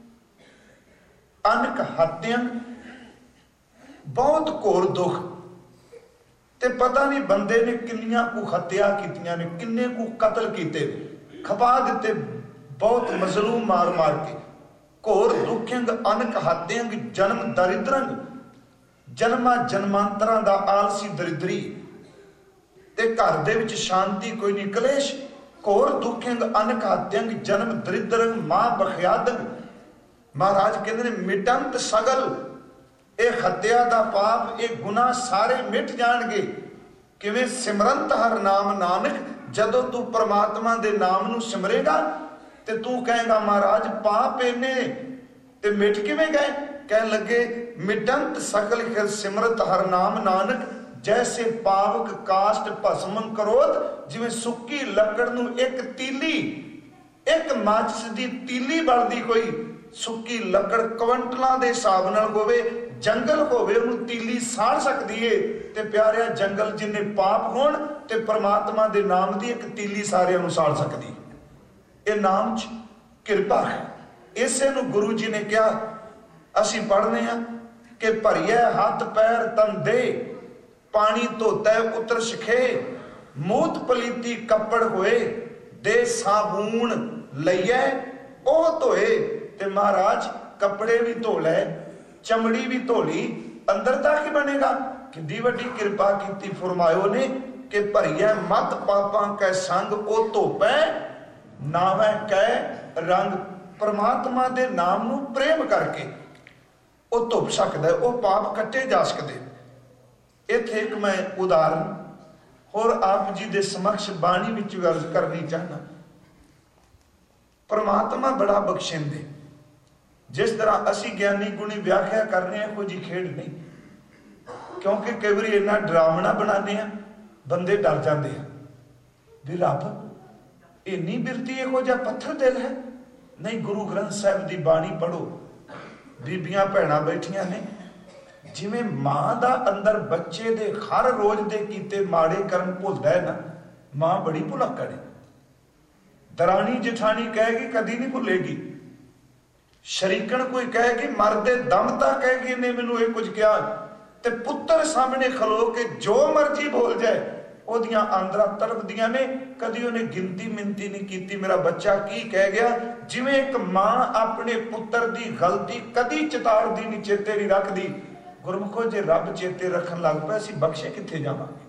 अनक हत्यां। बहुत घोर दुख ते पता नहीं बंदे ने किन्नियां कु हत्या कीतियां ने, किन्ने कु कतल कीते, खपा दिते बहुत मजलूम मार मार के। घोर दुखियंग अनक हत्यांग जन्म दरिद्रंग। जन्मा जन्मांतरां दा आलसी दरिद्री ते घर दे विच शांति कोई नहीं, कलेश। घोर दुखियंग अनक हत्यांग जन्म दरिद्रंग मां बखयादंग। महाराज कहते ने मिटंत सगल। ये हत्या दा पाप, ये गुनाह सारे मिट जाणगे। किवें? सिमरंत हर नाम नानक। जदों तू परमात्मा दे नाम नूं सिमरेगा ते तू कहेगा महाराज पाप इन्ने ते मिट किवें गए? कह लगे मिटंत सकल खिल सिमरत हर नाम नानक। जैसे पावक काष्ट भस्म करोत। जिवें सुक्की लकड़ नूं एक तीली, एक माचिस दी तीली बलदी कोई सुक्की लकड़ क्विंटलां दे हिसाब नाल होवे, जंगल होवे उहनूं तीली साड़ सकदी है। ते प्यारिया जंगल जिन्ने पाप होण ते परमात्मा दे नाम दी एक तीली सारियां नूं साड़ सकदी। ये नाम च किरपा है। इसे नूं गुरु जी ने कहा, असीं पढ़ने आ कि भरिए हथ पैर तन दे, पानी धोता उतर शिखे, मूत पलीती कपड़ होए, दे साबून लईए ओ धोए। ते महाराज कपड़े भी धो ले, चमड़ी भी धो ली, अंदर दा की बनेगा? कितनी वड्डी कृपा की फरमायो ने कि भरिए मत पापां कै संग ओ धोपै, नावै कै रंग। परमात्मा दे नाम नूं प्रेम करके वो धुप सकता है, वो पाप कट्टे जा सकते। इत्थे एक मैं उदाहरण होर आप जी दे समक्ष बाणी विच अर्ज करनी चाहना। परमात्मा बड़ा बख्शिंदे। जिस तरह असी ज्ञानी गुणी व्याख्या करने हैं, कोई जी खेड नहीं, क्योंकि कई बार इन्ना डरावना बनाने बंदे डर जाते हैं भी रब इन्नी बिरती इहो जिहा पत्थर दिल है। नहीं, गुरु ग्रंथ साहिब की बाणी पढ़ो, बीबियां भैणां बैठियां ने, जिवें मां दा अंदर बच्चे दे हर रोज दे कीते माड़े कर्म भुलदा है ना, मां बड़ी भुलक्कड़ है। दरानी जठानी कहेगी कदी नहीं भुलेगी, शरीकण कोई कहेगी मरदे दम तक कहेगी इन्हें मैनू ये कुछ किया, ते पुत्र सामने खलो के जो मर्जी बोल जाए ओदियां आंदरा तड़पदियां ने, कदी उन्हें गिनती मिनती नहीं की मेरा बच्चा की कह गया। जिवें एक मां अपने पुत्र की गलती कदी चितारदी नहीं, चेते नहीं रखती, गुरमुखो जे रब चेते रखन लग पे असीं बख्शे कित्थे जावांगे।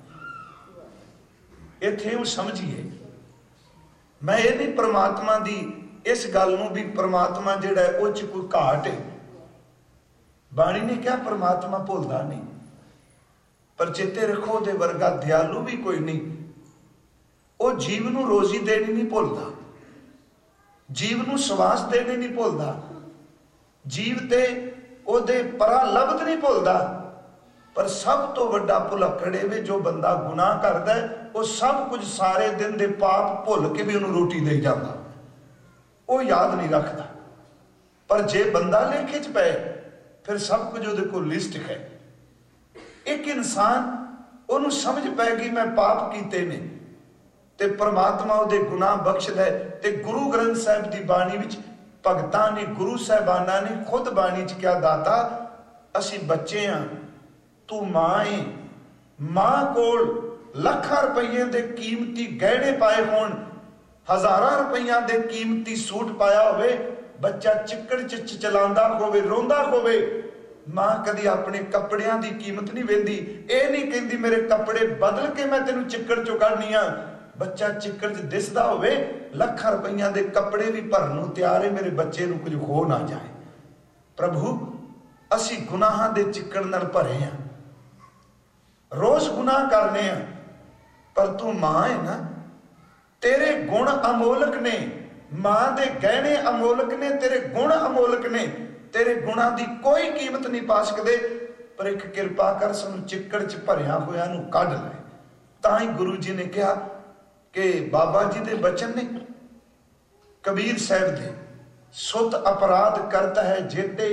इत्थे वो समझिए, मैं ये नहीं परमात्मा दी इस गल नूं भी परमात्मा जिहड़ा है उह च कोई घाट है। बाणी ने क्या परमात्मा भुलदा नहीं, पर चेते रखो दे वर्गा दयालु भी कोई नहीं। वो जीव नूं रोजी देनी नहीं भुलदा, जीव नूं सवास देनी नहीं भुलदा, जीव ते ओदे परा लब्ध नहीं भुलदा। पर सब तो वड्डा भुलक्कड़ वे जो बंदा गुनाह करदा है, वो सब कुछ सारे दिन दे पाप भुल के भी उन्होंने रोटी दे जाता, वो याद नहीं रखता। पर जे बंदा लेखे च पे फिर सब कुछ उहदे कोल लिस्ट है। एक इंसान उन्होंने समझ पैगी मैं पाप कीते ने, ते परमात्मा उहदे गुनाह बख्शदा है। ते गुरु ग्रंथ साहिब की बाणी विच भगतां ने, गुरु साहिबाना ने खुद बाणी च क्या दाता असी बच्चे हाँ, तू मां है, मां कोल लाखां रुपये दे कीमती गहने पाए होण, हजारां रुपया दे कीमती सूट पाया होवे, बच्चा चिक्कड़ च चलांदा होवे, रोंदा होवे, मां कदी अपने कपड़ियां दी कीमत नहीं वेंदी। ये नहीं कहती मेरे कपड़े बदल के मैं तेनू चिक्कड़ चो कढनी आ। बच्चा चिक्कड़ च दिसदा होवे, लाखां रुपया दे कपड़े भी भरन नूं तैयार है, मेरे बच्चे नूं कुछ हो ना जाए। प्रभु असी गुनाहां दे चिक्कड़ नाल भरे हैं, रोज गुनाह करने हैं, पर तू मां है ना, तेरे गुण अमोलक ने, मां दे गहने अमोलक ने, तेरे गुण अमोलक ने, तेरे गुणा की कोई कीमत नहीं पा सकते। पर एक कृपा कर सानू चिक्कड़ च भरिया होया नूं कढ ले। तां ही गुरु जी ने कहा कि बाबा जी दे बचन ने, कबीर साहब दे, सुत अपराध करता है जेते,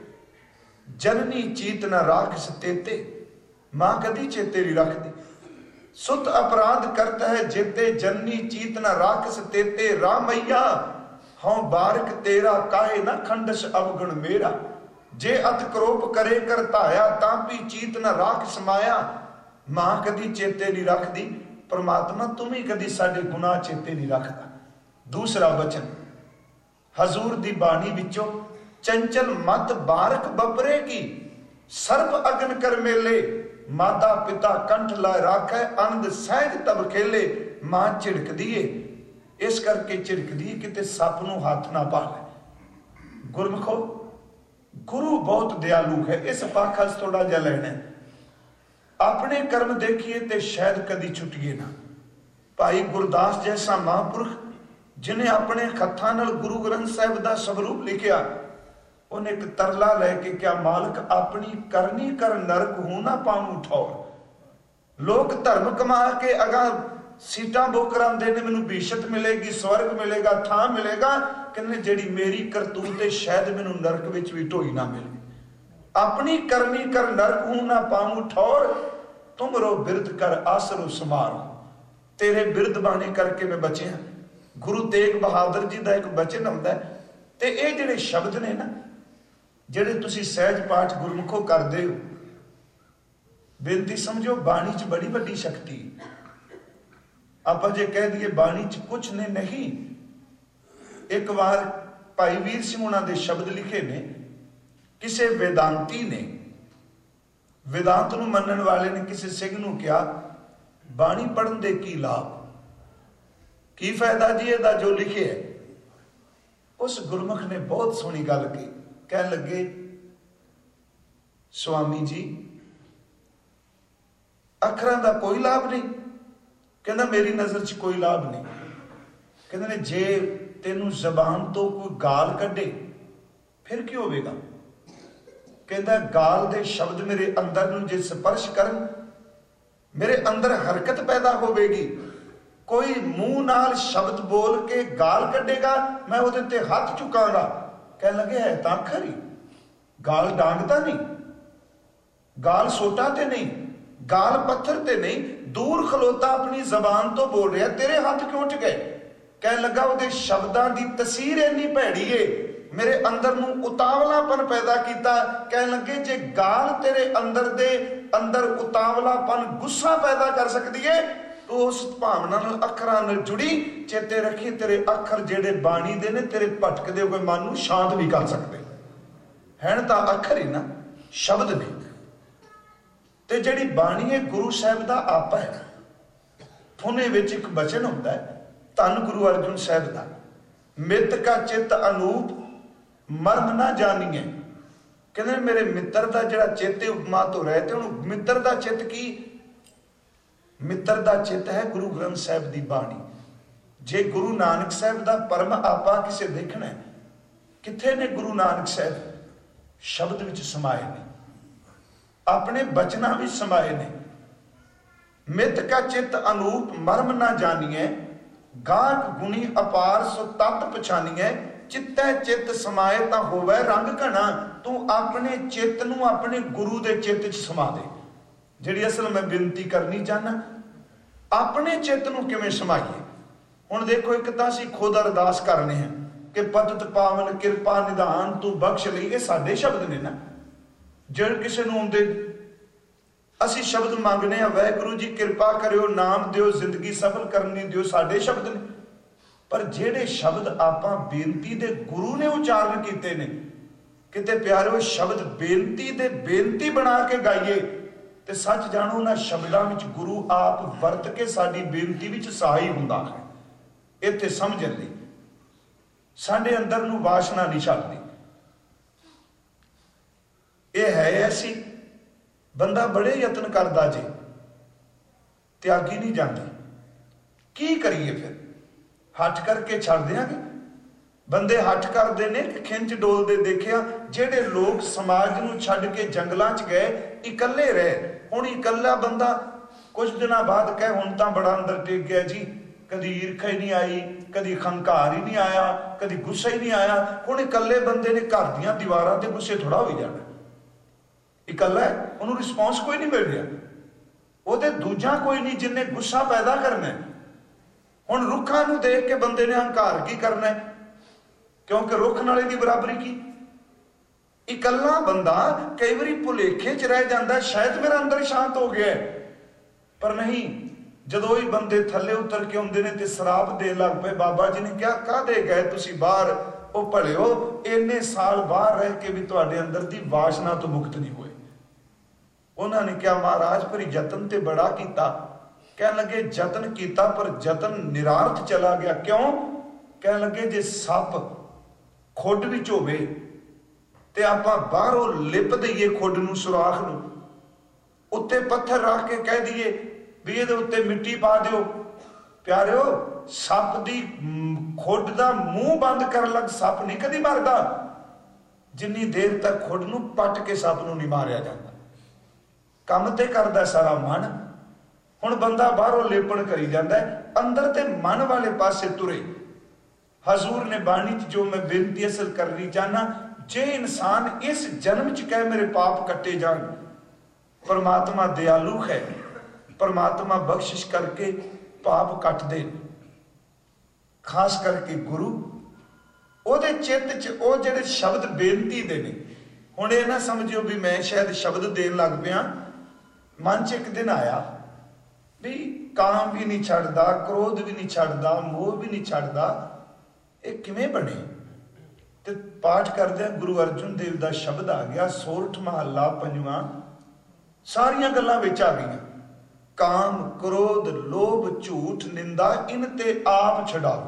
जननी चीत न राख तेते। मां कदी चेते नहीं रखती। सुत अपराध करता है जेते, जननी चीत न राख तेते। रामैया हाँ बारक तेरा, काहे ना खंडस अवगुण मेरा। जे अत क्रोप करे करताया, तांपी चीत न राख समाया। मां कदी चेते नहीं रखती, परमात्मा तुम ही कदी साडे गुनाह चेते नहीं रखता। दूसरा वचन हजूर दी बाणी विचों, चंचल मत बारक बपरे की, सर्प अगन कर मेले। माता पिता कंठ लाए राखे, आनंद सहज तब खेले। मां झिड़क दिए, इस करके झिड़क दी किते सप नूं हाथ ना पा ले। गुरमुखो गुरु बहुत दयालु है, इस पाखा थोड़ा जा लेना है। अपने कर्म देखिए ते शायद कदी छुटिए ना। भाई गुरदास जैसा महापुरुष जिन्हें अपने हत्थां नाल गुरु ग्रंथ साहिब का स्वरूप लिखिया, उन्हें एक तरला लैके क्या मालक अपनी करनी कर नरक हूं ना पाऊं ठौर। लोग धर्म कमा के अगा सीटां बुक करांदे ने, मैनू बीशत मिलेगी, स्वर्ग मिलेगा, थां मिलेगा, कहने जेड़ी मेरी करतूत है शायद मैनू नरक विच भी ढोई ना मिले। अपनी करनी कर नरक हूं ना पाऊं ठौर, तुमरो बिरद कर आसरो समारो। तेरे बिरद बाणी करके मैं बचिया। गुरु तेग बहादुर जी का एक वचन आउंदा है, ते ये जिहड़े शब्द ने ना, जिहड़े तुसीं सहज पाठ गुरमुखों करदे हो, बेनती समझो बाणी च बड़ी वड्डी शक्ति। आप जे कह दिए बाणी च कुछ ने नहीं। एक बार भाई वीर सिंह उन्हां दे शब्द लिखे ने, किसी वेदांती ने, वेदांत नूं मनण वाले ने किसी सिंह नूं कहा, बाणी पढ़न दे की लाभ, की फायदा जी इहदा जो लिखे है। उस गुरमुख ने बहुत सोहनी गल कही, कह लगे स्वामी जी अखरां दा कोई लाभ नहीं। कहना मेरी नजर च कोई लाभ नहीं। कहते ने जे तेनू जबान तो कोई गाल कढे फिर की होवेगा? कहता गाल दे शब्द मेरे अंदर नू जे स्पर्श करन, मेरे अंदर हरकत पैदा होवेगी। कोई मुंह नाल शब्द बोल के गाल कढेगा, मैं उहदे ते हथ चुकांगा। कह लगे है तां खरी, गाल डांगता नहीं, गाल सोटा ते नहीं, गाल पत्थर ते नहीं, दूर खलोता अपनी जबान तो बोल रहा, तेरे हाथ क्यों उठ गए? कह लगा उहदे शब्दां दी तसीर इन्नी भैड़ी है, मेरे अंदर नू उतावलापन पैदा किया। कह लगे जे गाल तेरे अंदर दे अंदर उतावलापन गुस्सा पैदा कर सकती है, तो उस भावना नाल अखरां नाल जुड़ी। चेते रखी तेरे अखर जेड़े बाणी दे ने तेरे भटकदे हुए मन नू शांत भी कर सकते हैं। तां अखर ही ना, शब्द ने। ते जिहड़ी बाणी है गुरु साहिब दा आपा है। फुने विच एक बचन हुंदा है धन गुरु अर्जुन साहिब दा, मित का चित अनूप मर्म ना जानिए। कहते मेरे मित्र का जिहड़ा चित उपमा तो रहते हूँ, मित्र का चित की? मित्र का चित है गुरु ग्रंथ साहिब की बाणी। जे गुरु नानक साहिब का परम आपा किसे देखना है, किथे ने गुरु नानक साहिब? शब्द विच समाए ने, अपने बचना भी समाए ने। मित का चित अनूप मर्म ना जानिए, गाहक गुणी अपार सो तत पछानिए। चित्तै चित्त समाए ता होवे रंग घना। तू अपने चित्त नू अपने गुरु दे चित्त च समा दे। जिहड़ी असल मैं बेनती करनी चाहना, अपने चित्त नू किवें समाईए? हुण देखो, एक तां असीं खुद अरदास करने हैं कि पतित पावन किरपा निधान तू बख्श लई। ये साडे शब्द ने ना, जिहड़े किसी नूं आउंदे असीं शब्द मंगने आ, वाहिगुरू जी किरपा करियो, नाम दिओ, जिंदगी सफल करनी दिओ, साडे शब्द ने। पर जिहड़े शब्द आपां बेनती दे गुरु ने उचारण कीते ने, किते प्यारिओ शब्द बेनती दे बेनती बना के गाइए ते सच जाणो उन्हां शब्दां विच गुरु आप वरत के साडी बेनती विच सहाई हुंदा है। इत्थे समझण लई साडे अंदर नूं वासना नहीं छड्डदी। यह है ऐसी बंदा बड़े यत्न करदा जे, त्यागी नहीं जाती। की करिए फिर? हट करके छड़ देंगे? बंदे हट करते ने कि खिंच डोलते देखिया। जेडे लोग समाज नूं छड्ड के जंगलों च गए, इकल्ले रहे। हुण इकल्ला बंदा कुछ दिनों बाद कहे हुण तां बड़ा अंदर टेक गया जी, कदी ईर्खा ही नहीं आई, कदी खंकार ही नहीं आया, कदी गुस्सा ही नहीं आया। हुण इकल्ले बंदे ने घर दीआं दीवारां ते गुस्से थोड़ा हो जाना। इकल्ला है, उन्होंने रिस्पॉन्स कोई नहीं मिल रहा, वो दूजा कोई नहीं जिन्हें गुस्सा पैदा करना है। हुण रुखा नूं देख के बंदे ने हंकार की करना है, क्योंकि रुख नाले दी बराबरी की। इकल्ला बंदा कई बारी भुलेखे च रह जाता, शायद मेरा अंदर शांत हो गया है, पर नहीं। जदों ही बंदे थले उतर के आउंदे ने ते शराब दे लग पे, बाबा जी ने क्या काहदे गए तुसीं बाहर? ओ भलिओ, इन्ने साल बाहर रह के भी तुहाडे अंदर दी वासना तो मुक्त नहीं हुए। उन्होंने क्या महाराज फिर यतन ते बड़ा किया। कह लगे जतन किया पर जतन निरार्थ चला गया। क्यों? कह लगे जे सप खुड विच होवे ते आपां बाहरों लिप दईए खुड नूं, सुराख नूं, उत्ते पत्थर रख के कह दईए भी इहदे उत्ते मिट्टी पा दिओ। प्यारिओ, सप दी खुड दा मूँह बंद कर लग सप नहीं कदी मरदा, जिन्नी देर तक खुड नूं पट के सप नूं नहीं मारिया जाता। काम ते करदा सारा मन। हुण बंदा बाहरों लेपण करी जाता है, अंदर ते मन वाले पासे तुरे। हजूर ने बाणी च जो मैं बेनती असल करनी चाहना, जे इंसान इस जन्म च कहे मेरे पाप कट्टे जान, परमात्मा दयालु है, परमात्मा बख्शिश करके पाप कट दे। खास करके गुरु ओदे चित्त च ओ जिहड़े शब्द बेनती दे ने। हुण ये ना समझियो भी मैं शायद शब्द देन लग पिया। मन च एक दिन आया भी काम भी नहीं छड्डदा, क्रोध भी नहीं छड्डदा, मोह भी नहीं छड्डदा, ये किवें बने? ते पाठ करदे गुरु अर्जुन देव दा शब्द आ गया, सोरठ महला पंजवां, सारियां गल्लां विच आ गईयां। काम क्रोध लोभ झूठ निंदा इन ते आप छडावो।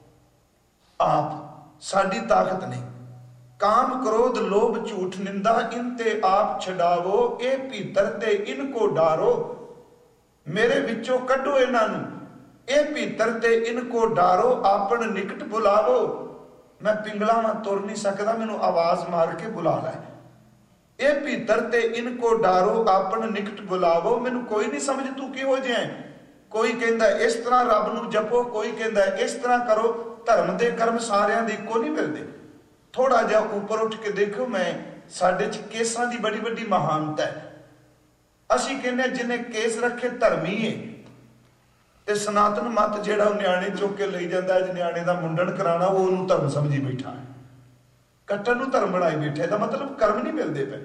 आप, साडी ताकत नहीं। काम क्रोध लोभ झूठ निंदा इन ते आप छडावो, ए भीतर ते इनको डारो। मेरे विचों कड्डो इन्हां नूं, ए भीतर ते इनको डारो आपन निकट बुलावो। मैं पिंगला में तुर नहीं सकता, मैनू आवाज मार के बुला लै। ए भीतर ते इनको डारो आपन निकट बुलावो। मैनू कोई नहीं समझ तू किहो जिहा। कोई कहता इस तरह रब नू जपो, कोई कहता इस तरह करो। धर्म के कर्म सारियां दे इक्को नहीं मिलते। थोड़ा जिहा ऊपर उठ के देखो, मैं साडे च केसां दी बड़ी बड़ी महानता है। असीं कहने जिन्हें केस रखे धर्मी है, ते सनातन मत जिहड़ा न्याणे चुक के लई जांदा है, न्याणे दा मुंडन कराना वो उहनूं धर्म समझी बैठा है, कट्टन नूं धर्म बनाई बैठा। इहदा मतलब कर्म नहीं मिलते पे।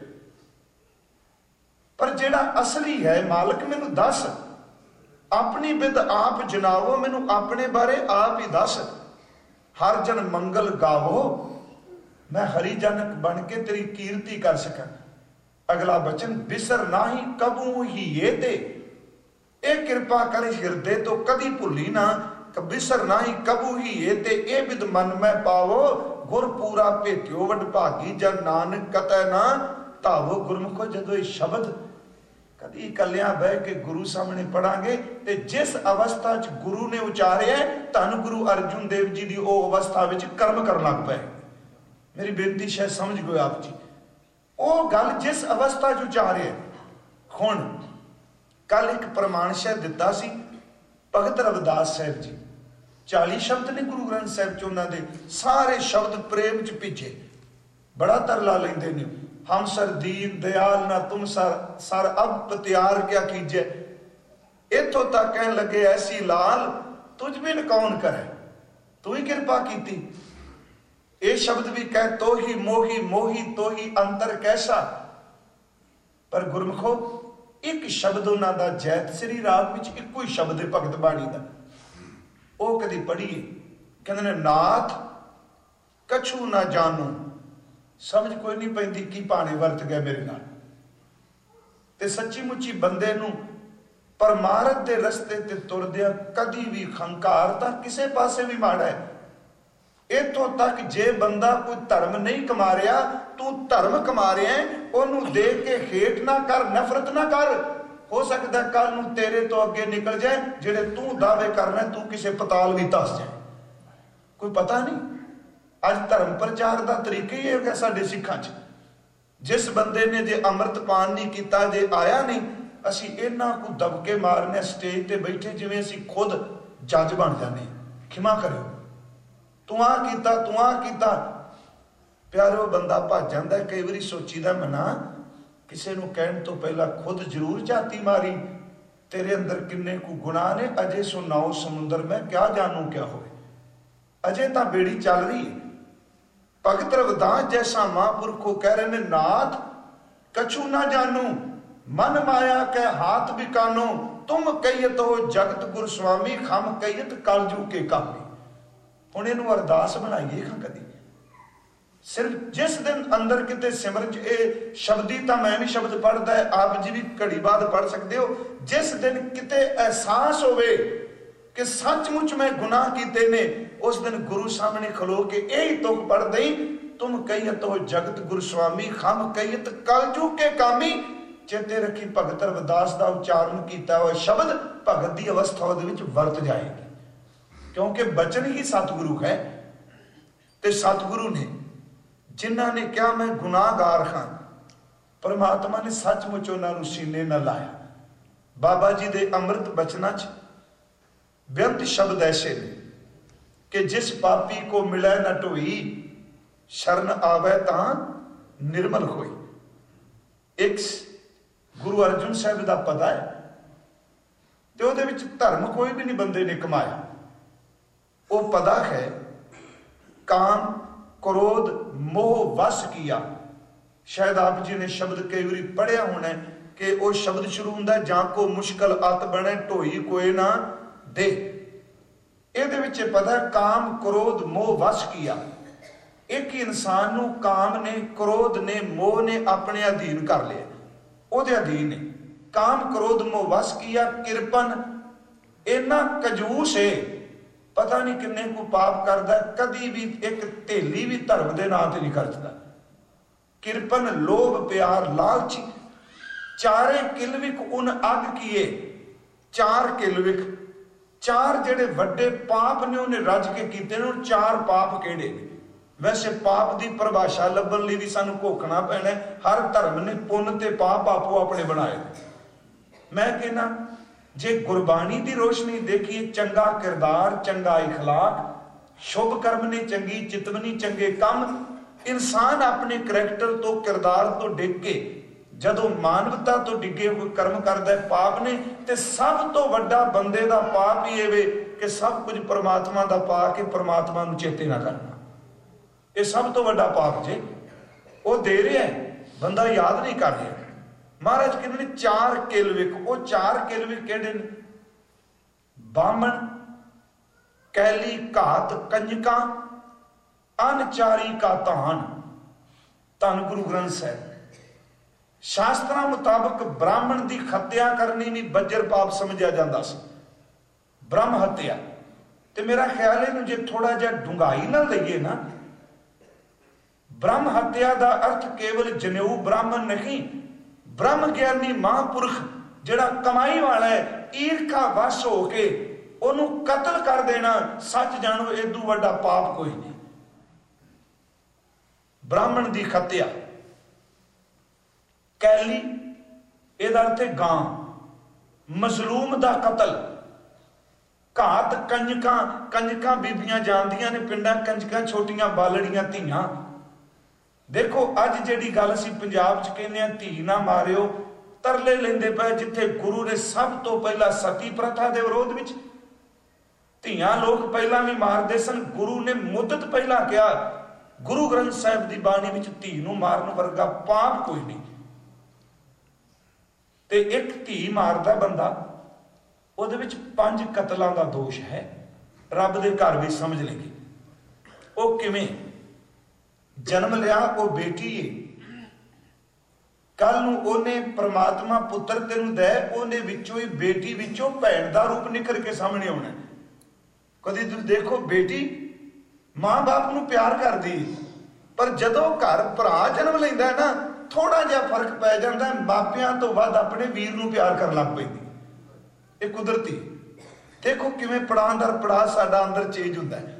पर जिहड़ा असली है, मालक मैनूं दस, अपनी बिद आप जनावो, मैनूं अपने बारे आप ही दस। हर जन मंगल गावो, मैं हरि जनक बन के तेरी कीर्ति कर सकां। अगला बचन बिसर नाही कबू ही ये ते। एक कृपा कर हिरदे तो कदी भुली ना, बिसर नाही कबू ही ये ते। ए बिद मन में पावो, गुर पूरा भेटियो वड भागी। जन नानक कतै ना धावो। गुरमुखो जदों शब्द कदी कलिया बह के गुरु सामने पढ़ांगे, ते जिस अवस्था च गुरु ने उचारिया, धन गुरु अर्जुन देव जी की वो अवस्था विच कर्म कर लग पे। मेरी बेनती शायद समझ गए आप जी। वो गल जिस अवस्था च उचारिया। हुण कल एक प्रमाण शायद दिता सी भगत रविदास साहब जी। 40 शब्द ने गुरु ग्रंथ साहब च, उन्होंने सारे शब्द प्रेम च भीजे। बड़ा तरला लेंदे ने, हम सर दीन दयाल ना तुम सर अब त्यार क्या कीजे। इथों तक कह लगे ऐसी लाल तुझ बिन कौन करे, तू ही कृपा कीती। ये शब्द भी कह तो ही मोही मोही तो ही अंतर कैसा। पर गुरमुखो एक शब्द उन्हों का जैत श्री राग विच इको ही शब्द है भगत बाणी का। वो कदी पढ़ीए, कहते नाथ कछु ना जानू। समझ कोई नहीं पैंदी की पाने वरत गए मेरे नाल। ते सच्ची मुच्ची बंदे नू परमारथ दे रस्ते ते तुरदिया कदी भी खंकार तां किसे पासे भी माड़ा है। इथों तक जे बंदा कोई धर्म नहीं कमा रहा, तू धर्म कमा रहा है, ओनू देख के हेट ना कर, नफरत ना कर। हो सकता है कल नू तेरे तो अगे निकल जाए जेड़े तू दावे करना, तू किसी पताल भी धस जाए, कोई पता नहीं। अज धर्म प्रचार का तरीका ही है साडे सिखां च। जिस बंदे ने जे अमृतपान नहीं किया, जे आया नहीं, असी इन्हां को दबके मारने स्टेज ते बैठे जिवें असी खुद जज बन जाने। खिमा करो, तू आ कीता प्यारो बंदा भज जाता। कई बार सोचीदा मना किसी नूं कहण तो पहला खुद जरूर झाती मारी, तेरे अंदर किन्ने को गुनाह ने, अजे सुनाओ समुंदर में क्या जानू क्या होए। अजे तो बेड़ी चल रही है। भगत रविदास जैसा महापुरुष को कह रहे ने, नाथ कछु ना जानू मन माया के हाथ बिकानो। तुम कहियत हो जगत गुरु स्वामी, खम कहियत कलजू के कामी। हुण इहनूं अरदास बनाइए खां कदी। सिर्फ जिस दिन अंदर किते सिमरन च ये शब्दी तां मैं भी शब्द पढ़दा है, आप जी भी घड़ी बाद पढ़ सकते हो। जिस दिन किते एहसास होवे कि सचमुच मैं गुनाह कीते ने, उस दिन गुरु सामने खलो के यही तुक पढ़ दई, तुम कहियत हो जगत गुरु स्वामी, खम कहियत कलजू के कामी। चेते रखी भगत रविदास का उच्चारण किया हुआ शब्द भगत की अवस्था वरत जाएगी, क्योंकि बचन ही सतगुरु है। ते सतगुरु ने जिन्हों ने क्या मैं गुनाहगार हाँ, परमात्मा ने सचमुच उन्होंने सीने न लाया। बाबा जी के अमृत बचना च बेअंत शब्द ऐसे ने कि जिस पापी को मिले न ढोई, शरण आवे तां निर्मल होई। एक गुरु अर्जुन साहब का पता है, तो उहदे विच धर्म कोई भी नहीं बंदे ने कमाया। वो पता है काम क्रोध मोह वश किया। शायद आप जी ने शब्द कई बार पढ़िया होना है कि वह शब्द शुरू होंदा जां को मुश्किल अत बने ढोई कोई ना दे। इहदे विच पता काम क्रोध मोह वश किया। एक इंसान नूं काम ने, क्रोध ने, मोह ने अपने अधीन कर लिया, उहदे अधीन ने। काम क्रोध मोह वश किया। किरपन इन्ना कजूस है, पता नहीं किन्ने को पाप करदा, कदी भी एक धेली भी धर्म के नाम से नहीं खर्चता। किरपन लोभ प्यार लालची, चारे किलविक उन अग किए। चार किलविक चार जेडे वड्डे पाप ने उन्हें रज के कीते ने, चार पाप केड़े ने? वैसे पाप की परिभाषा लभण लई भी सानू घोखना पैना। हर धर्म ने पुण्य ते पाप आपो अपने बनाए। मैं कहना जे गुरबाणी की रोशनी देखिए, चंगा किरदार, चंगा इखलाक, शुभ कर्म ने चंगी चितवनी, चंगे काम, इंसान अपने करैक्टर तो किरदार तो डिग के जदों मानवता तो डिगे कोई कर्म करता है पाप ने, ते सब तो वड्डा बंदे दा पाप ही है कि सब कुछ परमात्मा दा पा के परमात्मा नूं चेते ना करना। ये सब तो वड्डा पाप जे वो दे रहा है, बंदा याद नहीं कर रहा। महाराज कहते हैं चार किलविक, वो चार किलविक कहते हैं बामन, कैली, घात, कंजका, अनचारी का धान। धन गुरु ग्रंथ साहिब शास्त्रां मुताबक ब्राह्मण की हत्या करनी भी बज्जर पाप समझा जाता सी, ब्रह्म हत्या। तो मेरा ख्याल है जे थोड़ा जिहा डूंघाई ना लईए ना, ब्रह्म हत्या का अर्थ केवल जनेऊ ब्राह्मण नहीं, ब्रह्म ज्ञानी महापुरुष जिहड़ा कमाई वाला है, ईर्खा वश होके ओनू कतल कर देना, सच जानो इदू वड्डा पाप कोई नहीं। ब्राह्मण की हत्या। कैली इहदा अर्थ है गां, मजलूम का कतल। घात कंजका, कंजका बीबियां जानदियां ने पिंडां, कंजका छोटियां बालड़ियां धीआं। देखो अज जिहड़ी गल असीं पंजाब च कहने आ धी ना मारियो, तरले लेंदे पए जिथे गुरु ने सब तो पहला सती प्रथा के विरोध विच धीआं लोग पहला भी मारदे सन। गुरु ने मुद्दत पहला कहा, गुरु ग्रंथ साहिब की बाणी विच धी नूं मारन वर्गा पाप कोई नहीं। ते एक धी मारदा बंदा, उहदे विच 5 कतलों का दोष है। रब दे घर भी समझ लेंगे वो किवें जन्म लिया, वो बेटी है, कल नूं ओने परमात्मा पुत्र तेनू दे, ओने विचों ही बेटी विचों भैण दा रूप निखर के सामने आउणा। कदी तुसीं देखो बेटी मां बाप नूं प्यार करदी, पर जदों घर भरा जन्म लैंदा है ना, थोड़ा जिहा फर्क पै जांदा है, मापियां तो वध अपने वीर नूं प्यार करन लग पैंदी। ये कुदरती। देखो किवें पड़ां दर पड़ां साडा अंदर चेंज हुंदा है।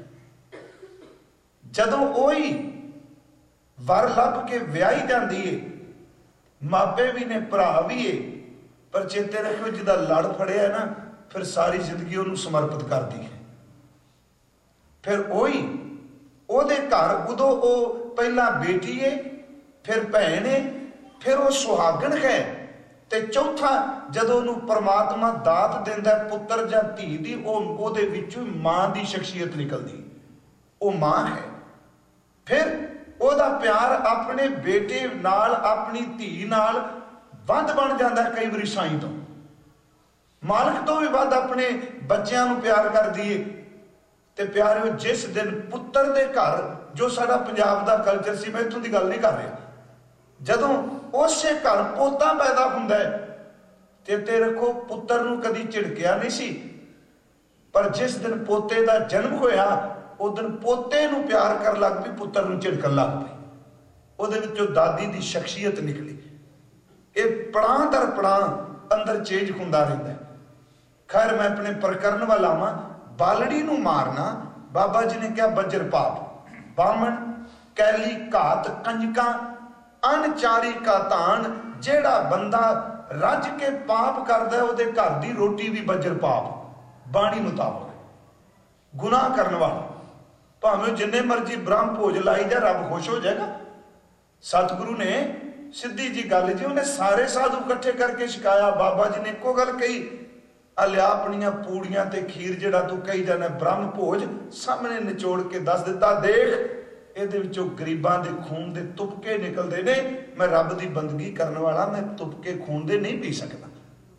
जदों ओही वर लभ के विआही जाती है, मापे भी ने भरा भी है, पर चेते रखो जिदा लड़ फड़िया ना, फिर सारी जिंदगी उन्होंने समर्पित कर दी है। फिर ओही ओदे घर उदों वो पहला बेटी है, फिर भैन है, फिर वो सुहागन है, ते चौथा जदों उन्होंने परमात्मा दात देंदा पुत्र जां धी दी, ओहदे विचों मां की शख्सियत निकलती, वो मां है। फिर ओदा प्यार अपने बेटे नाल, अपनी धी नाल वध बन जाता है। कई बारी साईं तो मालक तो भी वध अपने बच्चों को प्यार कर दिए। ते प्यारे जिस दिन पुत्र दे घर, जो साडा पंजाब दा कल्चर सी, मैं इत्थों दी गल नहीं कर रहा, जदों उसे घर पोता पैदा हुंदा है, ते रखो पुत्र नूं कदी झिड़किया नहीं सी, पर जिस दिन पोते दा जन्म होया उस दिन पोते नूं प्यार कर लग पई, पुत्र नूं झिड़कन लग पई। उहदे विचों दादी दी शख्सियत निकली। ये पड़ां दर पड़ां अंदर चेंज हुंदा रहिंदा है। खैर मैं अपने प्रकरण वाल आवां। बालड़ी नूं मारना बाबा जी ने कहा बज्जर पाप। बामन, कैली, घात, कंजका, अनचारी का धान। जेड़ा बंदा रज के पाप करदा है, उहदे घर दी रोटी भी बज्जर पाप बाणी मुताबक। गुनाह करने वाला भावें जिन्ने मर्जी ब्रह्म भोज लाई जा, रब खुश हो जाएगा। सतगुरु ने सीधी जी गल जी, उन्हें सारे साधु इकट्ठे करके शिकाया। बाबा जी ने एको गल कही, लिया अपनिया पूड़ियां ते खीर जिहड़ा तू कही जाना ब्रह्म भोज, सामने निचोड़ के दस दिता, देख इहदे विचों गरीबां दे खून दे तुपके निकलते ने। मैं रब की बंदगी करने वाला, मैं तुपके खून दे नहीं पी सकता।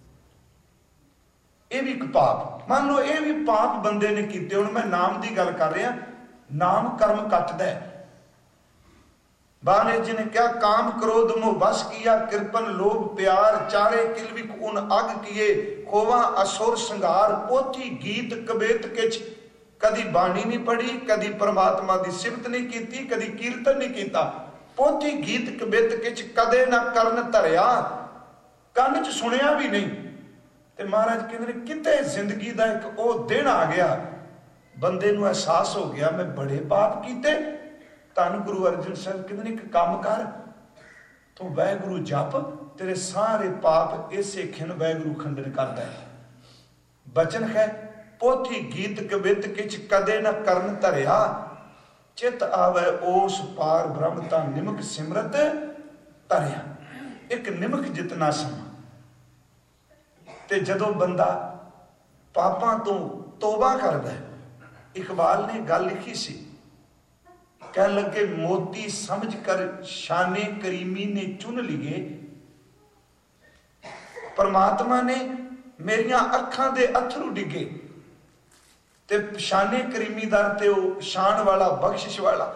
यह भी एक पाप, मान लो यह भी पाप बंदे ने कीते। हुण मैं नाम की गल कर रहा, नाम कर्म कटदा है। बाने जी ने क्या, काम क्रोध मोह वश किया, कृपन लोभ प्यार, चारे किलविक उन अग किए, खोवा असुर संगार, पोथी गीत कबेत किछ। कदी बाणी नहीं पढ़ी, कदी परमात्मा की सिफत नहीं की, कदी कीर्तन नहीं किया। पोथी गीत कबेत किछ कदे ना करन धरिया, कन च सुनिया भी नहीं। ਤੇ ਮਹਾਰਾਜ ਕਹਿੰਦੇ ਨੇ ਕਿਤੇ ਜ਼ਿੰਦਗੀ ਦਾ ਇੱਕ ਉਹ ਦਿਨ ਆ ਗਿਆ, ਬੰਦੇ ਨੂੰ ਅਹਿਸਾਸ ਹੋ ਗਿਆ ਮੈਂ ਬੜੇ ਪਾਪ ਕੀਤੇ। ਧੰਨ ਗੁਰੂ ਅਰਜਨ ਸਾਹਿਬ ਕਹਿੰਦੇ ਨੇ ਇੱਕ ਕੰਮ ਕਰ, ਤੂੰ ਵਾਹਿਗੁਰੂ ਜਪ, ਤੇਰੇ ਸਾਰੇ ਪਾਪ ਇਸੇ ਖਿਨ ਵਾਹਿਗੁਰੂ ਖੰਡਨ ਕਰਦਾ ਹੈ। ਬਚਨ ਹੈ ਪੋਥੀ ਗੀਤ ਕਵਿਤ ਕਿਛ ਕਦੇ ਨਾ ਕਰਨ ਧਰਿਆ, ਚਿਤ ਆਵੇ ਉਸ ਪਾਰ ਬ੍ਰਹਮ ਤਾਂ ਨਿਮਕ ਸਿਮਰਤ ਧਰਿਆ। ਇੱਕ ਨਿਮਕ ਜਿਤਨਾ ਸਮਾਂ। ਤੇ ਜਦੋਂ ਬੰਦਾ ਪਾਪਾਂ ਤੋਂ ਤੋਬਾ ਕਰਦਾ ਹੈ, ਇਕਬਾਲ ਨੇ ਗੱਲ ਲਿਖੀ ਸੀ, ਕਹਿਣ ਲੱਗੇ ਮੋਤੀ ਸਮਝ ਕਰ ਸ਼ਾਨੇ ਕਰੀਮੀ ਨੇ ਚੁਣ ਲਿਏ, ਪਰਮਾਤਮਾ ਨੇ ਮੇਰੀਆਂ ਅੱਖਾਂ ਦੇ ਅਥਰੂ ਡਿੱਗੇ। ਤੇ ਸ਼ਾਨੇ ਕਰੀਮੀ ਦਰ ਤੇ ਉਹ ਸ਼ਾਨ ਵਾਲਾ ਬਖਸ਼ਿਸ਼ ਵਾਲਾ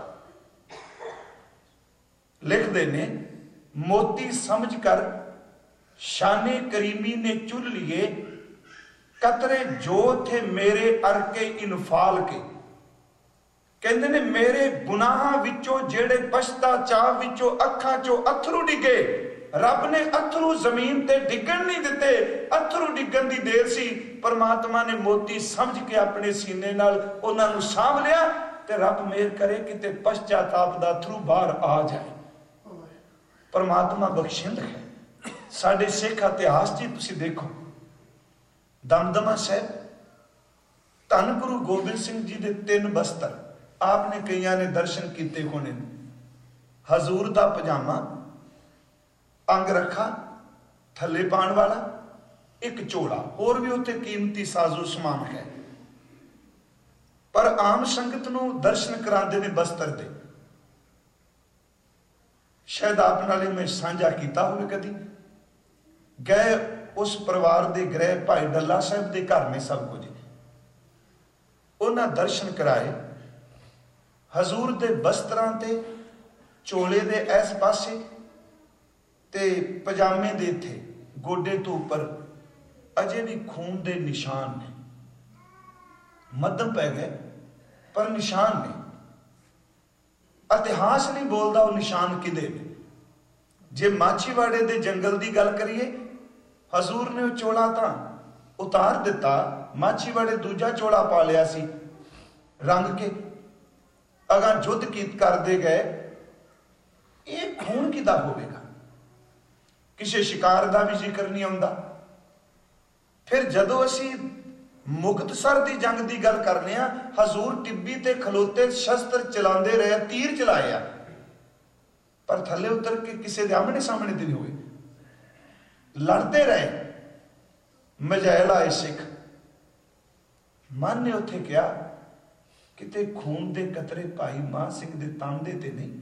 ਲਿਖਦੇ ਨੇ, ਮੋਤੀ ਸਮਝ ਕਰ ਸ਼ਾਨੇ ਕਰੀਮੀ ਨੇ ਚੁਣ ਲਿਏ, ਕਤਰੇ ਜੋ ਥੇ ਮੇਰੇ ਅਰਕੇ ਇਨਫਾਲ ਕੇ। ਕਹਿੰਦੇ ਨੇ ਮੇਰੇ ਗੁਨਾਹਾਂ ਵਿੱਚੋਂ ਜਿਹੜੇ ਪਛਤਾਚਾਅ ਵਿੱਚੋਂ ਅੱਖਾਂ ਚੋਂ ਅਥਰੂ ਡਿੱਗੇ, ਰੱਬ ਨੇ ਅਥਰੂ ਜ਼ਮੀਨ ਤੇ ਡਿੱਗਣ ਨਹੀਂ ਦਿੱਤੇ। ਅਥਰੂ ਡਿੱਗਣ ਦੀ ਦੇਰ ਸੀ, ਪਰਮਾਤਮਾ ਨੇ ਮੋਤੀ ਸਮਝ ਕੇ ਆਪਣੇ ਸੀਨੇ ਨਾਲ ਉਹਨਾਂ ਨੂੰ ਸਾਂਭ ਲਿਆ। ਤੇ ਰੱਬ ਮਿਹਰ ਕਰੇ ਕਿਤੇ ਪਛਤਾਤਾਪ ਦਾ ਅਥਰੂ ਬਾਹਰ ਆ ਜਾਏ। ਪਰਮਾਤਮਾ ਬਖਸ਼ਿੰਦ ਹੈ। ਸਾਡੇ ਸਿੱਖ ਇਤਿਹਾਸ 'ਚ ਤੁਸੀਂ ਦੇਖੋ, ਦਮਦਮਾ ਸਾਹਿਬ, ਧੰਨ ਗੁਰੂ ਗੋਬਿੰਦ ਸਿੰਘ ਜੀ ਦੇ 3 ਬਸਤਰ ਆਪ ਨੇ ਕਈਆਂ ਨੇ ਦਰਸ਼ਨ ਕੀਤੇ ਹੋਣੇ ਨੇ। ਹਜ਼ੂਰ ਦਾ ਪਜਾਮਾ, ਅੰਗ ਰੱਖਾ ਥੱਲੇ ਪਾਉਣ ਵਾਲਾ, ਇੱਕ ਝੋਲਾ, ਹੋਰ ਵੀ ਉੱਥੇ ਕੀਮਤੀ ਸਾਜ਼ੋ ਸਮਾਨ ਹੈ। ਪਰ ਆਮ ਸੰਗਤ ਨੂੰ ਦਰਸ਼ਨ ਕਰਾਉਂਦੇ ਨੇ ਬਸਤਰ ਦੇ। ਸ਼ਾਇਦ ਆਪ ਨਾਲੇ ਮੈਂ ਸਾਂਝਾ ਕੀਤਾ ਹੋਵੇ ਕਦੀ। ਗਏ ਉਸ ਪਰਿਵਾਰ ਦੇ ਗ੍ਰਹਿ ਭਾਈ ਡੱਲਾ ਸਾਹਿਬ ਦੇ ਘਰ ਨੇ ਸਭ ਕੁਝ, ਉਹਨਾਂ ਦਰਸ਼ਨ ਕਰਾਏ। ਹਜ਼ੂਰ ਦੇ ਬਸਤਰਾਂ ਤੇ ਚੋਲੇ ਦੇ ਇਸ ਪਾਸੇ ਤੇ ਪਜਾਮੇ ਦੇ ਇੱਥੇ ਗੋਡੇ ਤੋਂ ਉੱਪਰ ਅਜੇ ਵੀ ਖੂਨ ਦੇ ਨਿਸ਼ਾਨ ਨੇ। ਮੱਧਮ ਪੈ ਗਏ ਪਰ ਨਿਸ਼ਾਨ ਨੇ। ਇਤਿਹਾਸ ਨਹੀਂ ਬੋਲਦਾ ਉਹ ਨਿਸ਼ਾਨ ਕਿਹਦੇ ਨੇ। ਜੇ ਮਾਛੀਵਾੜੇ ਦੇ ਜੰਗਲ ਦੀ ਗੱਲ ਕਰੀਏ, ਹਜ਼ੂਰ ਨੇ ਉਹ ਚੋਲਾ ਤਾਂ ਉਤਾਰ ਦਿੱਤਾ, ਮਾਛੀਵਾੜੇ ਦੂਜਾ ਚੋਲਾ ਪਾ ਲਿਆ ਸੀ ਰੰਗ ਕੇ। ਅਗਾਂ ਯੁੱਧ ਕੀਤ ਕਰਦੇ ਗਏ, ਇਹ ਖੂਨ ਕਿਦਾ ਹੋਵੇਗਾ? ਕਿਸੇ ਸ਼ਿਕਾਰ ਦਾ ਵੀ ਜ਼ਿਕਰ ਨਹੀਂ ਆਉਂਦਾ। ਫਿਰ ਜਦੋਂ ਅਸੀਂ ਮੁਕਤਸਰ ਦੀ ਜੰਗ ਦੀ ਗੱਲ ਕਰਨੇ ਆ, ਹਜ਼ੂਰ ਟਿੱਬੀ ਤੇ ਖਲੋਤੇ ਸ਼ਸਤਰ ਚਲਾਉਂਦੇ ਰਹੇ, ਤੀਰ ਚਲਾਏ ਆ, ਪਰ ਥੱਲੇ ਉਤਰ ਕੇ ਕਿਸੇ ਦੇ ਆਮਣੇ ਸਾਹਮਣੇ ਤੇ ਨਹੀਂ ਹੋਏ, ਲੜਦੇ ਰਹੇ। ਮਜੈਲ ਆਏ ਸਿੱਖ। ਮਨ ਨੇ ਉੱਥੇ ਕਿਹਾ ਕਿਤੇ ਖੂਨ ਦੇ ਕਤਰੇ ਭਾਈ ਮਾਨ ਸਿੰਘ ਦੇ ਤਾਂਦੇ ਤੇ ਨਹੀਂ।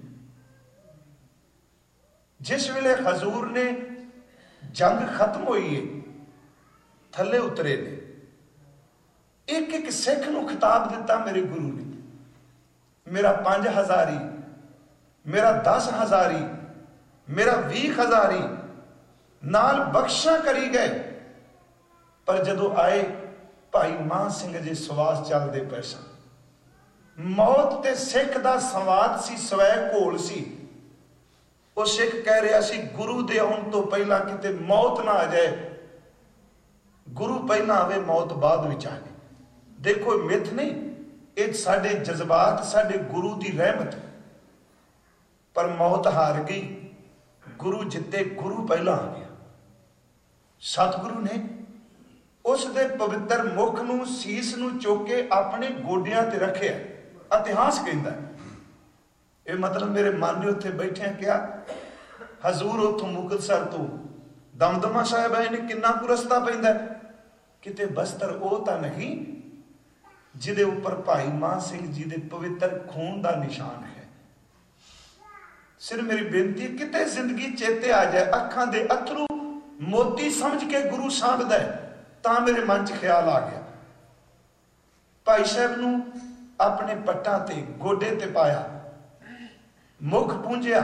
ਜਿਸ ਵੇਲੇ ਹਜ਼ੂਰ ਨੇ ਜੰਗ ਖਤਮ ਹੋਈ ਹੈ, ਥੱਲੇ ਉਤਰੇ ਨੇ, ਇੱਕ ਇੱਕ ਸਿੱਖ ਨੂੰ ਖਿਤਾਬ ਦਿੱਤਾ ਮੇਰੇ ਗੁਰੂ ਨੇ। ਮੇਰਾ 5 ਹਜ਼ਾਰੀ, ਮੇਰਾ 10 ਹਜ਼ਾਰੀ, ਮੇਰਾ 20 ਹਜ਼ਾਰੀ, ਨਾਲ ਬਖਸ਼ਾ ਕਰੀ ਗਏ। ਪਰ ਜਦੋਂ ਆਏ ਭਾਈ ਮਾਨ ਸਿੰਘ ਜੀ ਸਵਾਸ ਚੱਲਦੇ ਪਏ ਸਨ। ਮੌਤ ਤੇ ਸਿੱਖ ਦਾ ਸੰਵਾਦ ਸੀ, ਸਵੈ ਘੋਲ ਸੀ। ਉਹ ਸਿੱਖ ਕਹਿ ਰਿਹਾ ਸੀ ਗੁਰੂ ਦੇ ਆਉਣ ਤੋਂ ਪਹਿਲਾਂ ਕਿਤੇ ਮੌਤ ਨਾ ਆ ਜਾਏ, ਗੁਰੂ ਪਹਿਲਾਂ ਆਵੇ ਮੌਤ ਬਾਅਦ ਵਿੱਚ ਆ ਜਾਏ। ਦੇਖੋ ਮਿੱਥ ਨਹੀਂ, ਇਹ ਸਾਡੇ ਜਜ਼ਬਾਤ, ਸਾਡੇ ਗੁਰੂ ਦੀ ਰਹਿਮਤ। ਪਰ ਮੌਤ ਹਾਰ ਗਈ, ਗੁਰੂ ਜਿੱਤੇ, ਗੁਰੂ ਪਹਿਲਾਂ ਆ ਗਿਆ। ਸਤਿਗੁਰੂ ਨੇ ਉਸ ਦੇ ਪਵਿੱਤਰ ਮੁਖ ਨੂੰ, ਸੀਸ ਨੂੰ ਚੁੱਕ ਕੇ ਆਪਣੇ ਗੋਡਿਆਂ ਤੇ ਰੱਖਿਆ। ਇਤਿਹਾਸ ਕਹਿੰਦਾ, ਇਹ ਮਤਲਬ ਮੇਰੇ ਮਨ ਨੇ ਉੱਥੇ ਬੈਠਿਆਂ ਕਿਹਾ, ਹਜ਼ੂਰ ਉੱਥੋਂ ਮੁਕਤਸਰ ਤੋਂ ਦਮਦਮਾ ਸਾਹਿਬ ਆਏ ਨੇ, ਕਿੰਨਾ ਕੁ ਰਸਤਾ ਪੈਂਦਾ। ਕਿਤੇ ਬਸਤਰ ਉਹ ਤਾਂ ਨਹੀਂ ਜਿਹਦੇ ਉੱਪਰ ਭਾਈ ਮਾਨ ਸਿੰਘ ਜੀ ਦੇ ਪਵਿੱਤਰ ਖੂਨ ਦਾ ਨਿਸ਼ਾਨ ਹੈ। ਸਿਰ ਮੇਰੀ ਬੇਨਤੀ, ਕਿਤੇ ਜ਼ਿੰਦਗੀ ਚੇਤੇ ਆ ਜਾਏ, ਅੱਖਾਂ ਦੇ ਅਥਰੂ ਮੋਤੀ ਸਮਝ ਕੇ ਗੁਰੂ ਸਾਂਭਦਾ ਤਾਂ ਮੇਰੇ ਮਨ 'ਚ ਖਿਆਲ ਆ ਗਿਆ। ਭਾਈ ਸਾਹਿਬ ਨੂੰ ਆਪਣੇ ਪੱਟਾਂ ਤੇ ਗੋਡੇ ਤੇ ਪਾਇਆ, ਮੁਖ ਪੂੰਝਿਆ,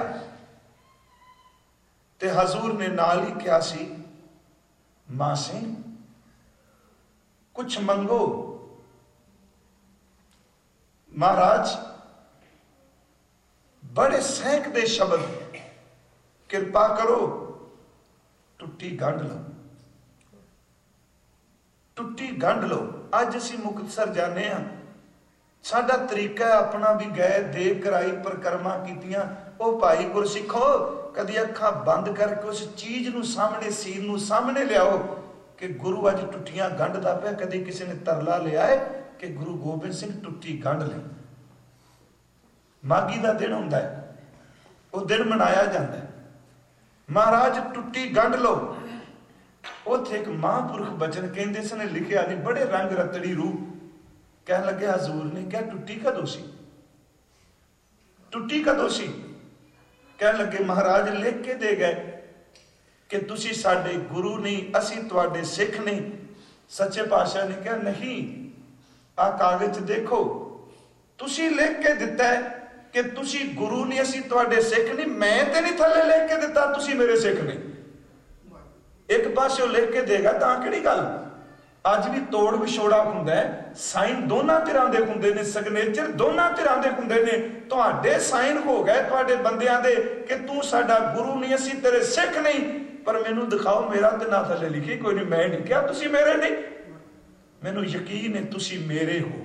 ਤੇ ਹਜ਼ੂਰ ਨੇ ਨਾਲ ਹੀ ਕਿਹਾ ਸੀ, ਮਾਂ ਸਿੰਘ ਕੁਛ ਮੰਗੋ। ਮਹਾਰਾਜ ਬੜੇ ਸਹਿਕਦੇ ਸ਼ਬਦ, ਕਿਰਪਾ ਕਰੋ ਟੁੱਟੀ ਗੰਢ ਲਓ। टुट्टी गंढ लो। अज असीं मुक्तसर जाने आ, साडा तरीका अपना भी गए दे कराई परिक्रमा कीतियां। ओ भाई गुरसिखो, कदी अखां बंद करके उस चीज नूं सामने, सीन नूं सामने लियाओ कि गुरु अज टुट्टियां गंढदा पिया। कदी किसी ने तरला लिया है कि गुरु गोबिंद सिंह टुट्टी गंढ ले। माघी का दिन हुंदा है, वो दिन मनाया जाता है। महाराज टुट्टी गंढ लो। उत्थे एक महापुरख बचन कहते सने लिखिया नहीं, बड़े रंग रतड़ी रूह। कह लगे हजूर ने क्या टुट्टी कदों सी, टुट्टी कदों सी? कह लगे महाराज लिख के दे गए कि तुसी साडे गुरु नहीं, असी तुहाडे सिख नहीं। सच्चे पातशाह ने कहा नहीं, आ कागज देखो, तुसी लिख के दिता है कि तुसी गुरु नहीं, असी तुहाडे सिख नहीं। मैं ते नहीं थले लिख के दिता तुसी मेरे सिख नहीं। एक पासों लिख के देगा तां किहड़ी गल। अज भी तोड़ विछोड़ा हुंदा है, साइन दोनों धिरां दे हुंदे ने, सिग्नेचर दोनों धिरां दे हुंदे ने। तुहाडे साइन हो गए तुहाडे बंदियां दे कि तू साडा गुरु नहीं, असी तेरे सिख नहीं। पर मैनू दिखाओ मेरा ते ना थले लिखी कोई नहीं। मैं नहीं क्या तुसी मेरे नहीं, मैनू यकीन है तुसी मेरे हो।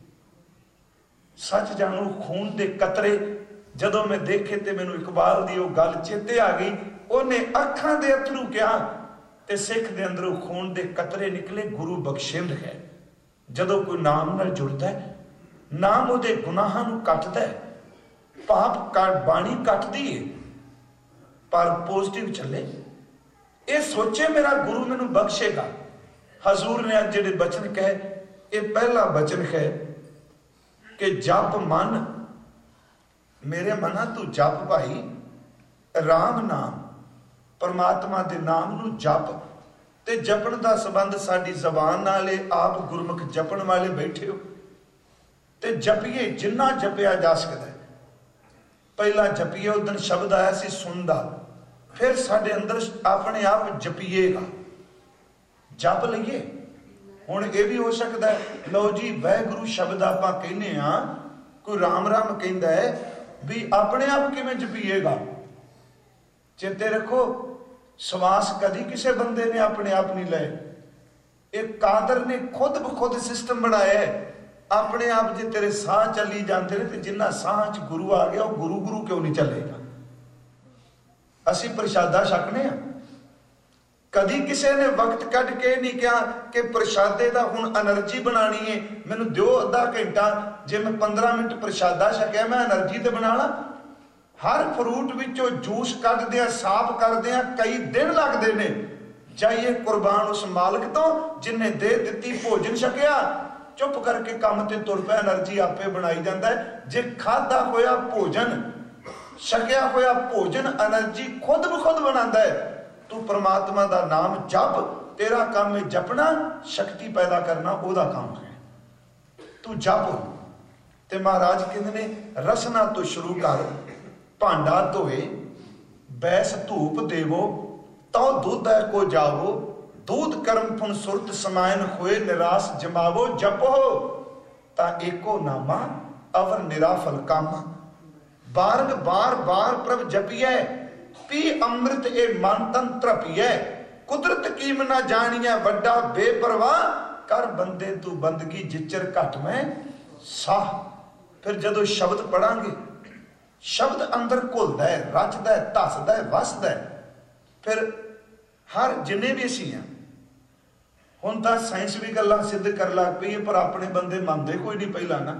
सच जानू खून दे कतरे जदों मैं देखे ते मैनू इकबाल दी वो गल चेते आ गई। उन्हें अखां दे अथरू कहा ते सिख दे अंदरों खून दे कतरे निकले। गुरु बख्शिंद है। जदों कोई नाम नाल जुड़दा है, नाम उहदे गुनाहां नूं कटदा है, पाप काट बाणी कटदी है, पर पॉजिटिव चले। ये सोचे मेरा गुरु मैनू बख्शेगा। हजूर ने अज जिहड़े बचन कहे, ये पहला बचन है कि जप मन, मेरे मना तू जप भाई राम नाम, परमात्मा दे नाम नू जप। ते जपण दा संबंध साडी जबान नाल है। आप गुरमुख जपण वाले बैठे हो ते जपीए जिन्ना जपिया जा सकता है। पहला जपीए, उस दिन शब्द आया सी सुनदा, फिर साडे अंदर अपने आप जपीएगा। जप लईए। हुण ये भी हो सकता है लो जी वाहिगुरू शब्द आपां कहने आ, कोई राम राम कहंदा है भी अपने आप किवें जपीएगा। चेते रखो श्वास कदी किसी बंदे ने अपने आप नहीं लाए। एक कादर ने खुद ब खुद सिस्टम बनाया है। अपने आप जे तेरे साह चली जाते हैं तो जिन्ना साह च गुरु आ गया वो गुरु गुरु क्यों नहीं चलेगा। असी प्रशादा छकने आ, कदी किसी ने वक्त कट के नहीं कहा कि प्रशादे का हुण एनर्जी बनानी है, मैनू दो अद्धा घंटा, जे मैं 15 मिनट प्रशादा छकिया मैं एनर्जी तो बना ला। हर फ्रूट विचों जूस कढ़दे आ, साफ करदे आ, कई दिन लगते ने। जाइए कुर्बान उस मालिक तो जिन्हें दे दिती भोजन छकिया, चुप करके काम ते तुर पिया, एनर्जी आपे बनाई जाता है। जे खाधा होया भोजन, छकिया होया भोजन एनर्जी खुद ब खुद बनाता है। तू परमात्मा का नाम जप, तेरा काम है जपना, शक्ति पैदा करना ओदा काम है। तू जप। ते महाराज कहते ने रसना तो शुरू कर, भांडा धोए, बैस धूप देवो, तो दूध है को जावो, दूध कर्म फुन सुरत समायन होए, निराश जमावो। जपो ता एको नामा अवर निराफल कामा। बारग बार बार प्रभ जपिए, पी अमृत ए मन तन त्रपिए। कुदरत कीम ना जानिए वड्डा बेपरवाह, कर बंदे तू बंदगी जिचर घट में साह। फिर जदों शब्द पढ़ांगे, शब्द अंदर घुलदा है, रचदा है, धसदा है, वसदा है। फिर हर जिन्ने भी असीं हैं, हुण तां साइंस भी गल्लां सिद्ध कर लग पई, पर अपने बंदे मनदे कोई नहीं। पहला ना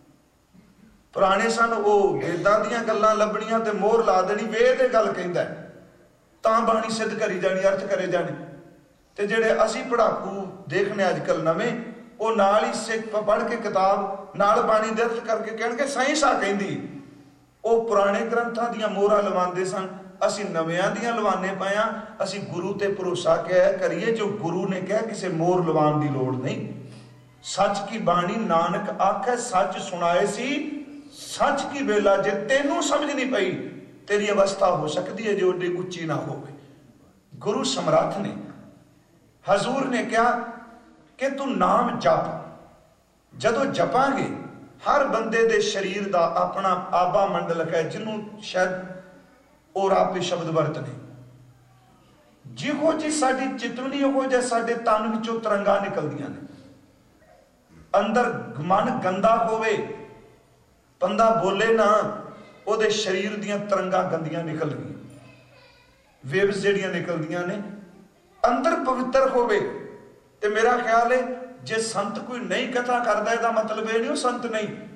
पुराने सन वो वेदां दीयां गल्लां लभणीਆਂ ते मोहर ला देनी, वेद ये गल कहंदा है तां बाणी सिद्ध करी जानी, अर्थ करे जाने। ते जिहड़े असीं पढ़ाकू देखने अजकल नवें, वो नाल ही सिख पढ़ के किताब नाल बाणी दे अर्थ करके कहणगे साइंस आ कहंदी। वो पुराने ग्रंथां दीयां मोहरां लवांदे सन, असीं नविआं दीयां लवाने पए आ। असीं गुरु ते भरोसा क्या करिए, जो गुरु ने कहा किसी मोहर लवान की लोड़ नहीं। सच की बाणी नानक आखे सच सुनाए सी, सच की बेला जे तेनू समझ नहीं पई, तेरी अवस्था हो सकती है जो एडी उच्ची ना हो। गुरु समर्थ ने, हजूर ने कहा कि तू नाम जप। जदों जपांगे हर बंदे दे शरीर का अपना आबा मंडल है, जिन्हों शायद और आपे शब्द वरतने। ਜਿਹੋ ਜੀ ਸਾਡੀ ਚਿਤਵਨੀ ਉਹੋ ਜਿਹਾ ਸਾਡੇ ਤਨ ਵਿੱਚੋਂ ਤਰੰਗਾਂ ਨਿਕਲਦੀਆਂ ਨੇ। ਅੰਦਰ ਮਨ ਗੰਦਾ ਹੋਵੇ, ਬੰਦਾ ਬੋਲੇ ਨਾ, ਉਹਦੇ ਸਰੀਰ ਦੀਆਂ ਤਰੰਗਾਂ ਗੰਦੀਆਂ ਨਿਕਲਦੀਆਂ, ਵੇਵਸ ਜਿਹੜੀਆਂ ਨਿਕਲਦੀਆਂ ਨੇ। ਅੰਦਰ ਪਵਿੱਤਰ ਹੋਵੇ ਤੇ ਮੇਰਾ ਖਿਆਲ ਹੈ ਜੇ ਸੰਤ ਕੋਈ ਨਹੀਂ ਕਥਾ ਕਰਦਾ ਇਹਦਾ ਮਤਲਬ ਇਹ ਨਹੀਂ ਉਹ ਸੰਤ ਨਹੀਂ।